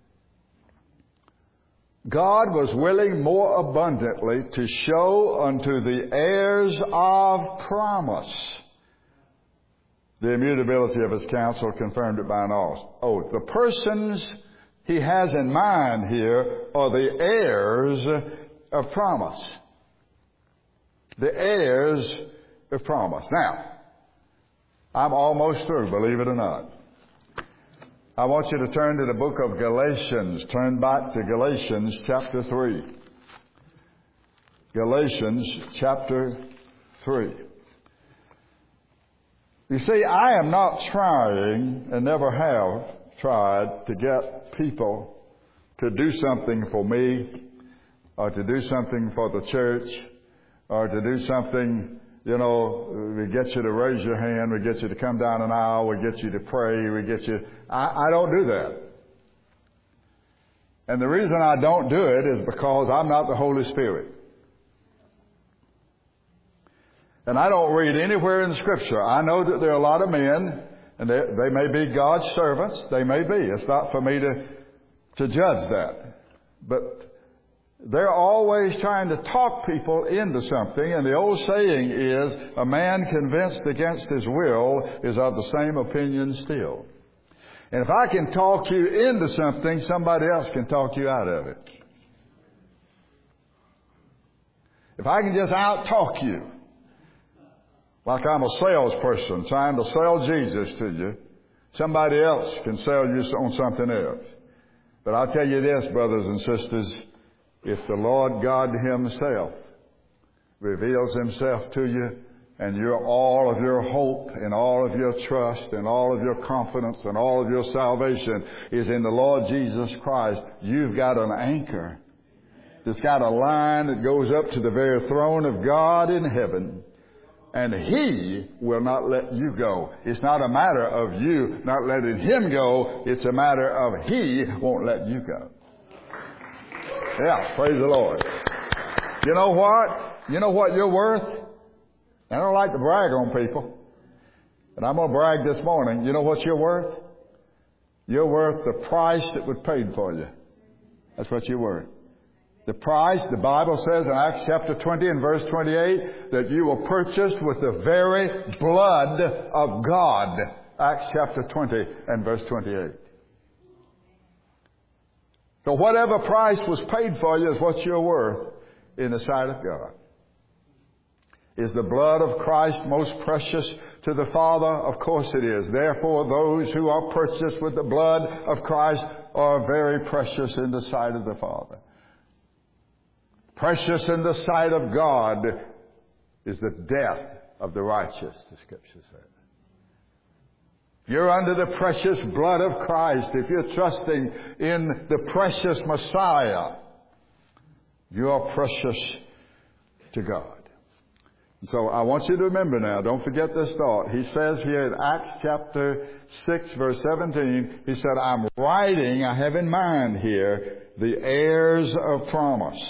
God was willing more abundantly to show unto the heirs of promise the immutability of his counsel, confirmed it by an oath. The persons he has in mind here are the heirs of promise. The heirs of promise. Now, I'm almost through, believe it or not. I want you to turn to the book of Galatians. Turn back to Galatians chapter 3. Galatians chapter 3. You see, I am not trying, and never have tried, to get people to do something for me, or to do something for the church, or to do something, we get you to raise your hand, we get you to come down an aisle, we get you to pray, we get you... I don't do that. And the reason I don't do it is because I'm not the Holy Spirit. And I don't read anywhere in Scripture. I know that there are a lot of men, and they may be God's servants. They may be. It's not for me to judge that. But they're always trying to talk people into something. And the old saying is, a man convinced against his will is of the same opinion still. And if I can talk you into something, somebody else can talk you out of it. If I can just out-talk you, like I'm a salesperson trying to sell Jesus to you, somebody else can sell you on something else. But I'll tell you this, brothers and sisters, if the Lord God himself reveals himself to you, and all of your hope and all of your trust and all of your confidence and all of your salvation is in the Lord Jesus Christ, you've got an anchor that's got a line that goes up to the very throne of God in heaven. And he will not let you go. It's not a matter of you not letting him go. It's a matter of he won't let you go. Yeah, praise the Lord. You know what? You know what you're worth? I don't like to brag on people, but I'm going to brag this morning. You know what you're worth? You're worth the price that was paid for you. That's what you're worth. The price, the Bible says in Acts chapter 20 and verse 28, that you were purchased with the very blood of God. Acts chapter 20 and verse 28. So whatever price was paid for you is what you're worth in the sight of God. Is the blood of Christ most precious to the Father? Of course it is. Therefore, those who are purchased with the blood of Christ are very precious in the sight of the Father. Precious in the sight of God is the death of the righteous, the Scripture says. You're under the precious blood of Christ. If you're trusting in the precious Messiah, you are precious to God. And so I want you to remember now, don't forget this thought. He says here in Acts chapter 6, verse 17, he said, I'm writing, I have in mind here, the heirs of promise.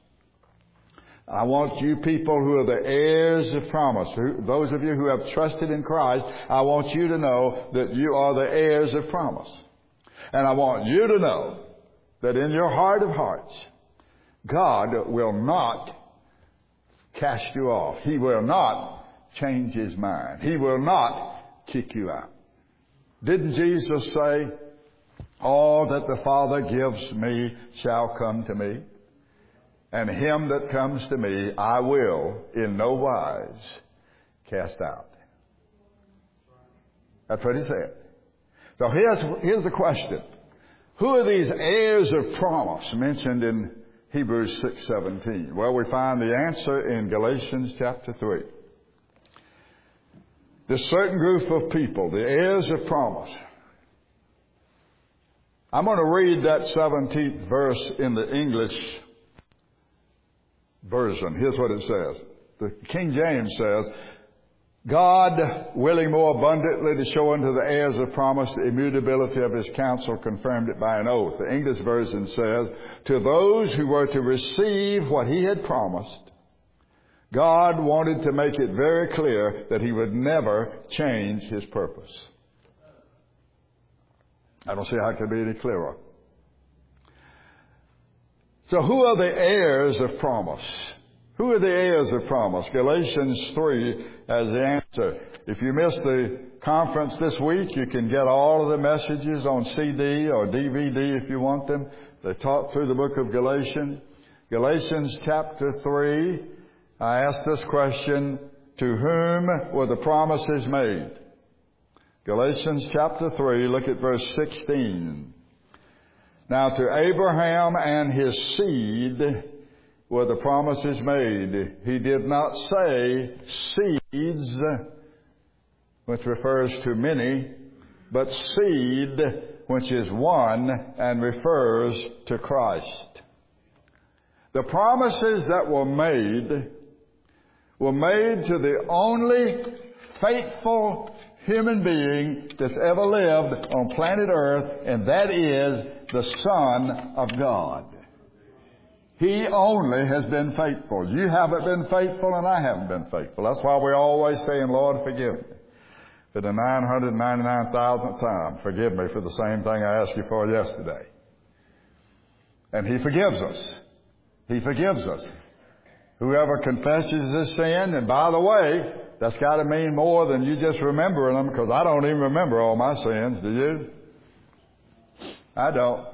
I want you people who are the heirs of promise, those of you who have trusted in Christ, I want you to know that you are the heirs of promise. And I want you to know that in your heart of hearts, God will not cast you off. He will not change His mind. He will not kick you out. Didn't Jesus say, all that the Father gives me shall come to me? And him that comes to me, I will in no wise cast out. That's what he said. So here's the question. Who are these heirs of promise mentioned in Hebrews 6:17? Well, we find the answer in Galatians chapter 3. This certain group of people, the heirs of promise. I'm going to read that 17th verse in the English version. Here's what it says. The King James says, God, willing more abundantly to show unto the heirs of promise the immutability of His counsel, confirmed it by an oath. The English version says, to those who were to receive what He had promised, God wanted to make it very clear that He would never change His purpose. I don't see how it could be any clearer. So who are the heirs of promise? Who are the heirs of promise? Galatians 3 as the answer. If you missed the conference this week, you can get all of the messages on CD or DVD if you want them. They taught through the book of Galatians. Galatians chapter 3, I asked this question, to whom were the promises made? Galatians chapter 3, look at verse 16. Now to Abraham and his seed were the promises made. He did not say seeds, which refers to many, but seed, which is one and refers to Christ. The promises that were made to the only faithful human being that's ever lived on planet Earth, and that is the Son of God. He only has been faithful. You haven't been faithful and I haven't been faithful. That's why we're always saying, Lord, forgive me. For the 999,000th time, forgive me for the same thing I asked you for yesterday. And He forgives us. He forgives us. Whoever confesses his sin, and by the way, that's got to mean more than you just remembering them, because I don't even remember all my sins, do you? I don't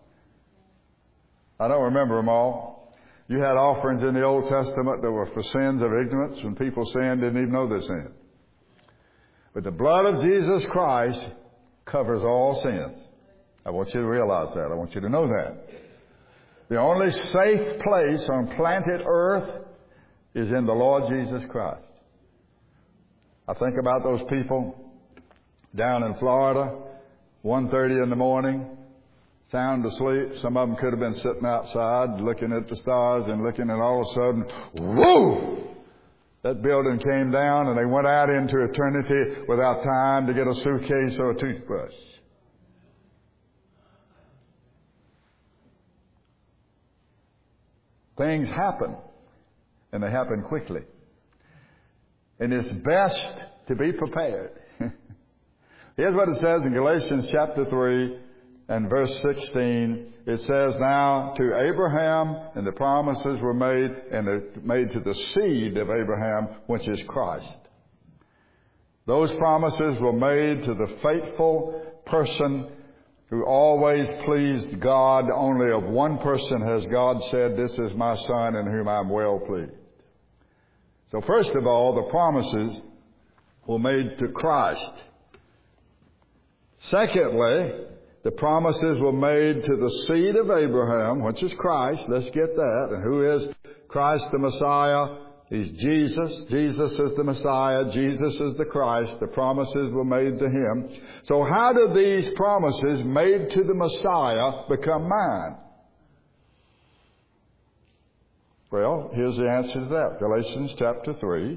remember them all. You had offerings in the Old Testament that were for sins of ignorance, when people sinned, didn't even know they sinned. But the blood of Jesus Christ covers all sins. I want you to realize that. I want you to know that. The only safe place on planet Earth is in the Lord Jesus Christ. I think about those people down in Florida, 1:30 in the morning, sound asleep. Some of them could have been sitting outside looking at the stars and looking, and all of a sudden, whoo! That building came down and they went out into eternity without time to get a suitcase or a toothbrush. Things happen, and they happen quickly. And it's best to be prepared. Here's what it says in Galatians chapter 3 and verse 16. It says, now to Abraham, and the promises were made, and they're made to the seed of Abraham, which is Christ. Those promises were made to the faithful person who always pleased God. Only of one person has God said, this is my Son in whom I'm well pleased. So first of all, the promises were made to Christ. Secondly, the promises were made to the seed of Abraham, which is Christ. Let's get that. And who is Christ the Messiah? He's Jesus. Jesus is the Messiah. Jesus is the Christ. The promises were made to Him. So how do these promises made to the Messiah become mine? Well, here's the answer to that. Galatians chapter 3.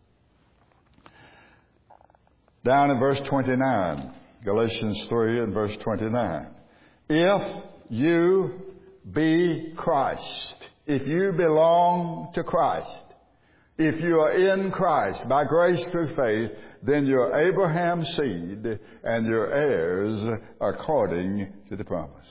Down in verse 29. Galatians 3 and verse 29. If you be Christ, if you belong to Christ, if you are in Christ by grace through faith, then you're Abraham's seed and your heirs according to the promise.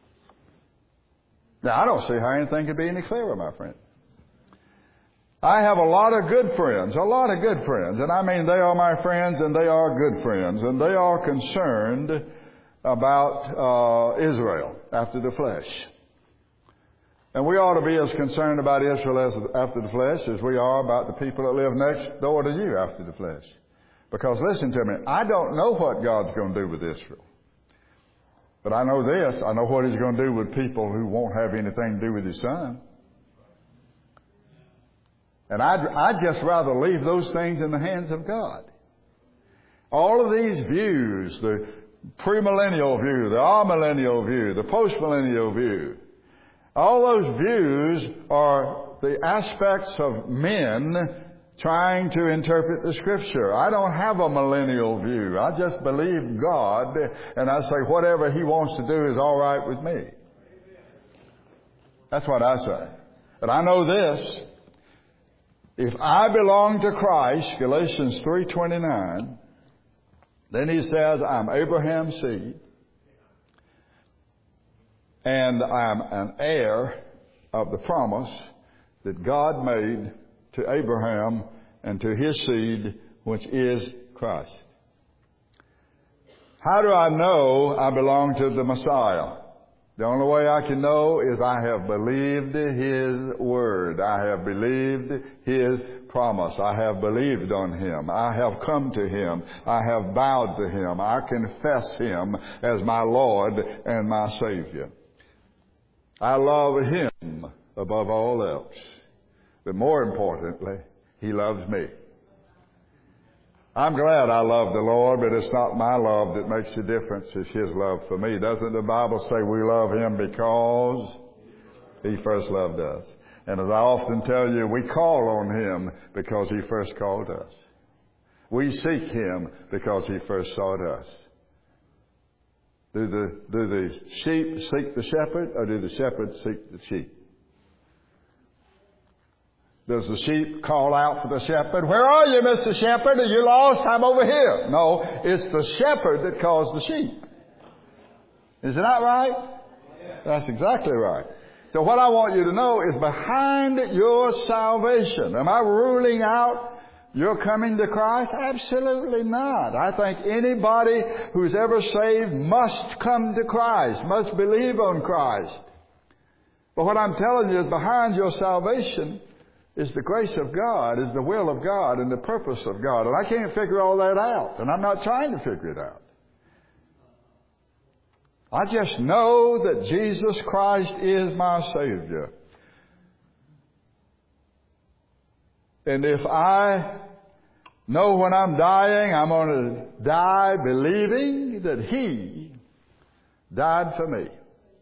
Now, I don't see how anything could be any clearer, my friend. I have a lot of good friends, and I mean they are my friends and they are good friends, and they are concerned about Israel after the flesh. And we ought to be as concerned about Israel after the flesh as we are about the people that live next door to you after the flesh. Because listen to me, I don't know what God's going to do with Israel. But I know this, I know what He's going to do with people who won't have anything to do with His Son. And I'd just rather leave those things in the hands of God. All of these views, the premillennial view, the amillennial view, the postmillennial view, all those views are the aspects of men trying to interpret the Scripture. I don't have a millennial view. I just believe God, and I say whatever He wants to do is all right with me. That's what I say. But I know this. If I belong to Christ, Galatians 3:29, then he says, I'm Abraham's seed, and I'm an heir of the promise that God made to Abraham and to his seed, which is Christ. How do I know I belong to the Messiah? The only way I can know is I have believed His Word. I have believed His promise. I have believed on Him. I have come to Him. I have bowed to Him. I confess Him as my Lord and my Savior. I love Him above all else. But more importantly, He loves me. I'm glad I love the Lord, but it's not my love that makes the difference. It's His love for me. Doesn't the Bible say we love Him because He first loved us? And as I often tell you, we call on Him because He first called us. We seek Him because He first sought us. Do the sheep seek the shepherd, or do the shepherd seek the sheep? Does the sheep call out for the shepherd? Where are you, Mr. Shepherd? Are you lost? I'm over here. No, it's the shepherd that calls the sheep. Is that right? That's exactly right. So what I want you to know is behind your salvation. Am I ruling out your coming to Christ? Absolutely not. I think anybody who's ever saved must come to Christ, must believe on Christ. But what I'm telling you is behind your salvation is the grace of God, is the will of God, and the purpose of God. And I can't figure all that out, and I'm not trying to figure it out. I just know that Jesus Christ is my Savior. And if I know when I'm dying, I'm going to die believing that He died for me.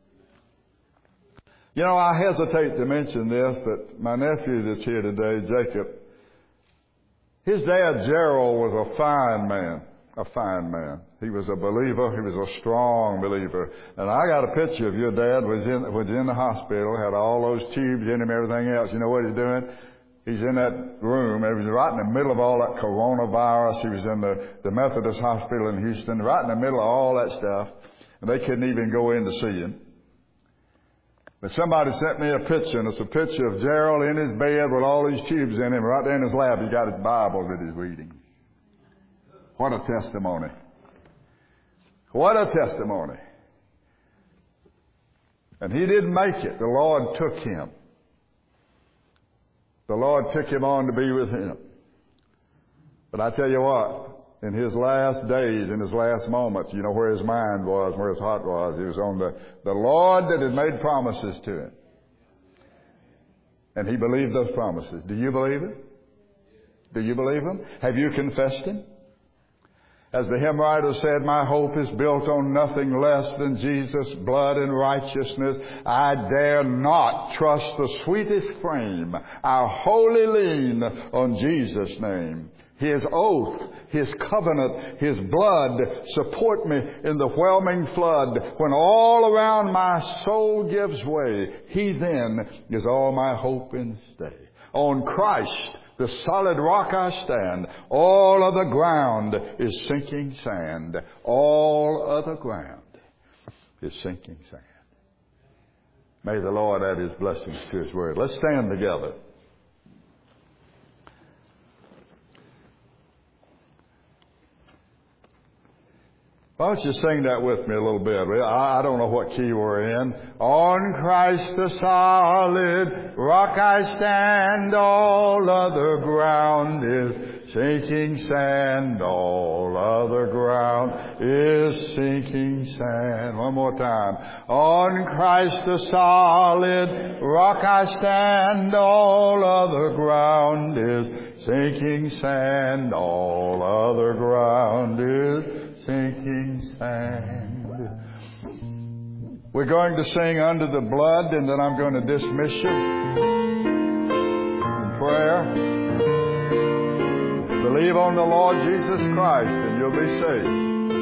You know, I hesitate to mention this, but my nephew that's here today, Jacob, his dad, Gerald, was a fine man. He was a believer. He was a strong believer. And I got a picture of your dad was in the hospital, had all those tubes in him, everything else. You know what he's doing? He's in that room. He was right in the middle of all that coronavirus. He was in the Methodist Hospital in Houston, right in the middle of all that stuff. And they couldn't even go in to see him. But somebody sent me a picture, and it's a picture of Gerald in his bed with all these tubes in him. Right there in his lap, he got his Bible that he's reading. What a testimony. What a testimony. And he didn't make it. The Lord took him. The Lord took him on to be with him. But I tell you what, in his last days, in his last moments, you know where his mind was, where his heart was. He was on the Lord that had made promises to him. And he believed those promises. Do you believe it? Do you believe them? Have you confessed him? As the hymn writer said, my hope is built on nothing less than Jesus' blood and righteousness. I dare not trust the sweetest frame. I wholly lean on Jesus' name. His oath, His covenant, His blood support me in the whelming flood. When all around my soul gives way, He then is all my hope and stay. On Christ, the solid rock I stand. All other ground is sinking sand. All other ground is sinking sand. May the Lord add His blessings to His word. Let's stand together. Why don't you sing that with me a little bit? I don't know what key we're in. On Christ the solid rock I stand. All other ground is sinking sand. All other ground is sinking sand. One more time. On Christ the solid rock I stand. All other ground is sinking sand. All other ground is sinking sand. We're going to sing Under the Blood, and then I'm going to dismiss you in prayer. Believe on the Lord Jesus Christ and you'll be saved.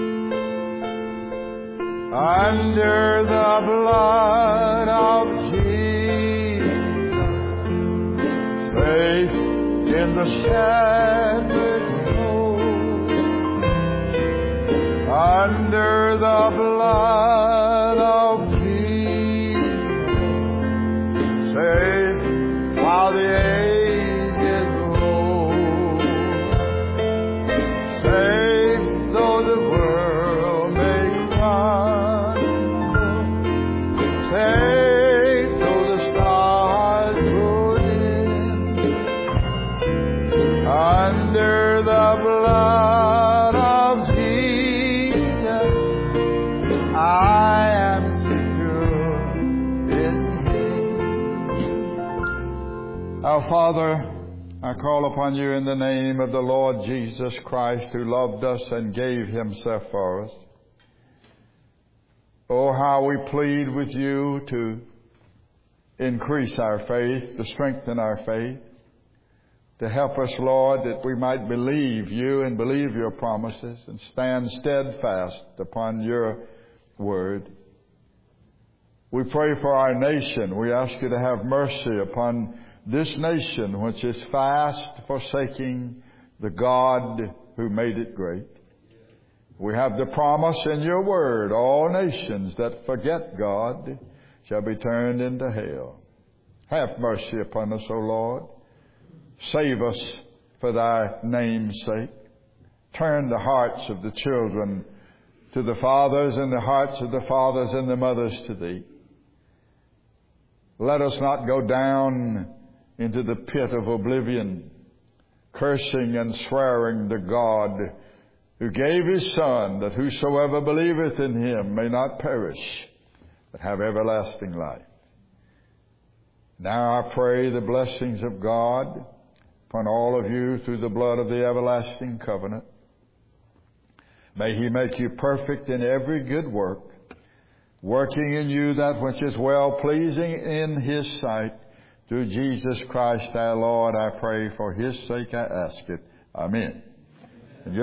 Under the blood of Jesus, safe in the shepherd's under the blood of Jesus, safe while the ages roll, safe though the world may crumble, safe though the stars go dim, under the blood of Jesus. I am secure in Him. Our Father, I call upon you in the name of the Lord Jesus Christ, who loved us and gave Himself for us. Oh, how we plead with you to increase our faith, to strengthen our faith, to help us, Lord, that we might believe you and believe your promises and stand steadfast upon your word. We pray for our nation. We ask you to have mercy upon this nation which is fast forsaking the God who made it great. We have the promise in your word, all nations that forget God shall be turned into hell. Have mercy upon us, O Lord. Save us for thy name's sake. Turn the hearts of the children to the fathers and the hearts of the fathers and the mothers to thee. Let us not go down into the pit of oblivion, cursing and swearing the God who gave His Son, that whosoever believeth in Him may not perish, but have everlasting life. Now I pray the blessings of God upon all of you through the blood of the everlasting covenant. May He make you perfect in every good work, working in you that which is well-pleasing in His sight. Through Jesus Christ our Lord, I pray, for His sake I ask it. Amen.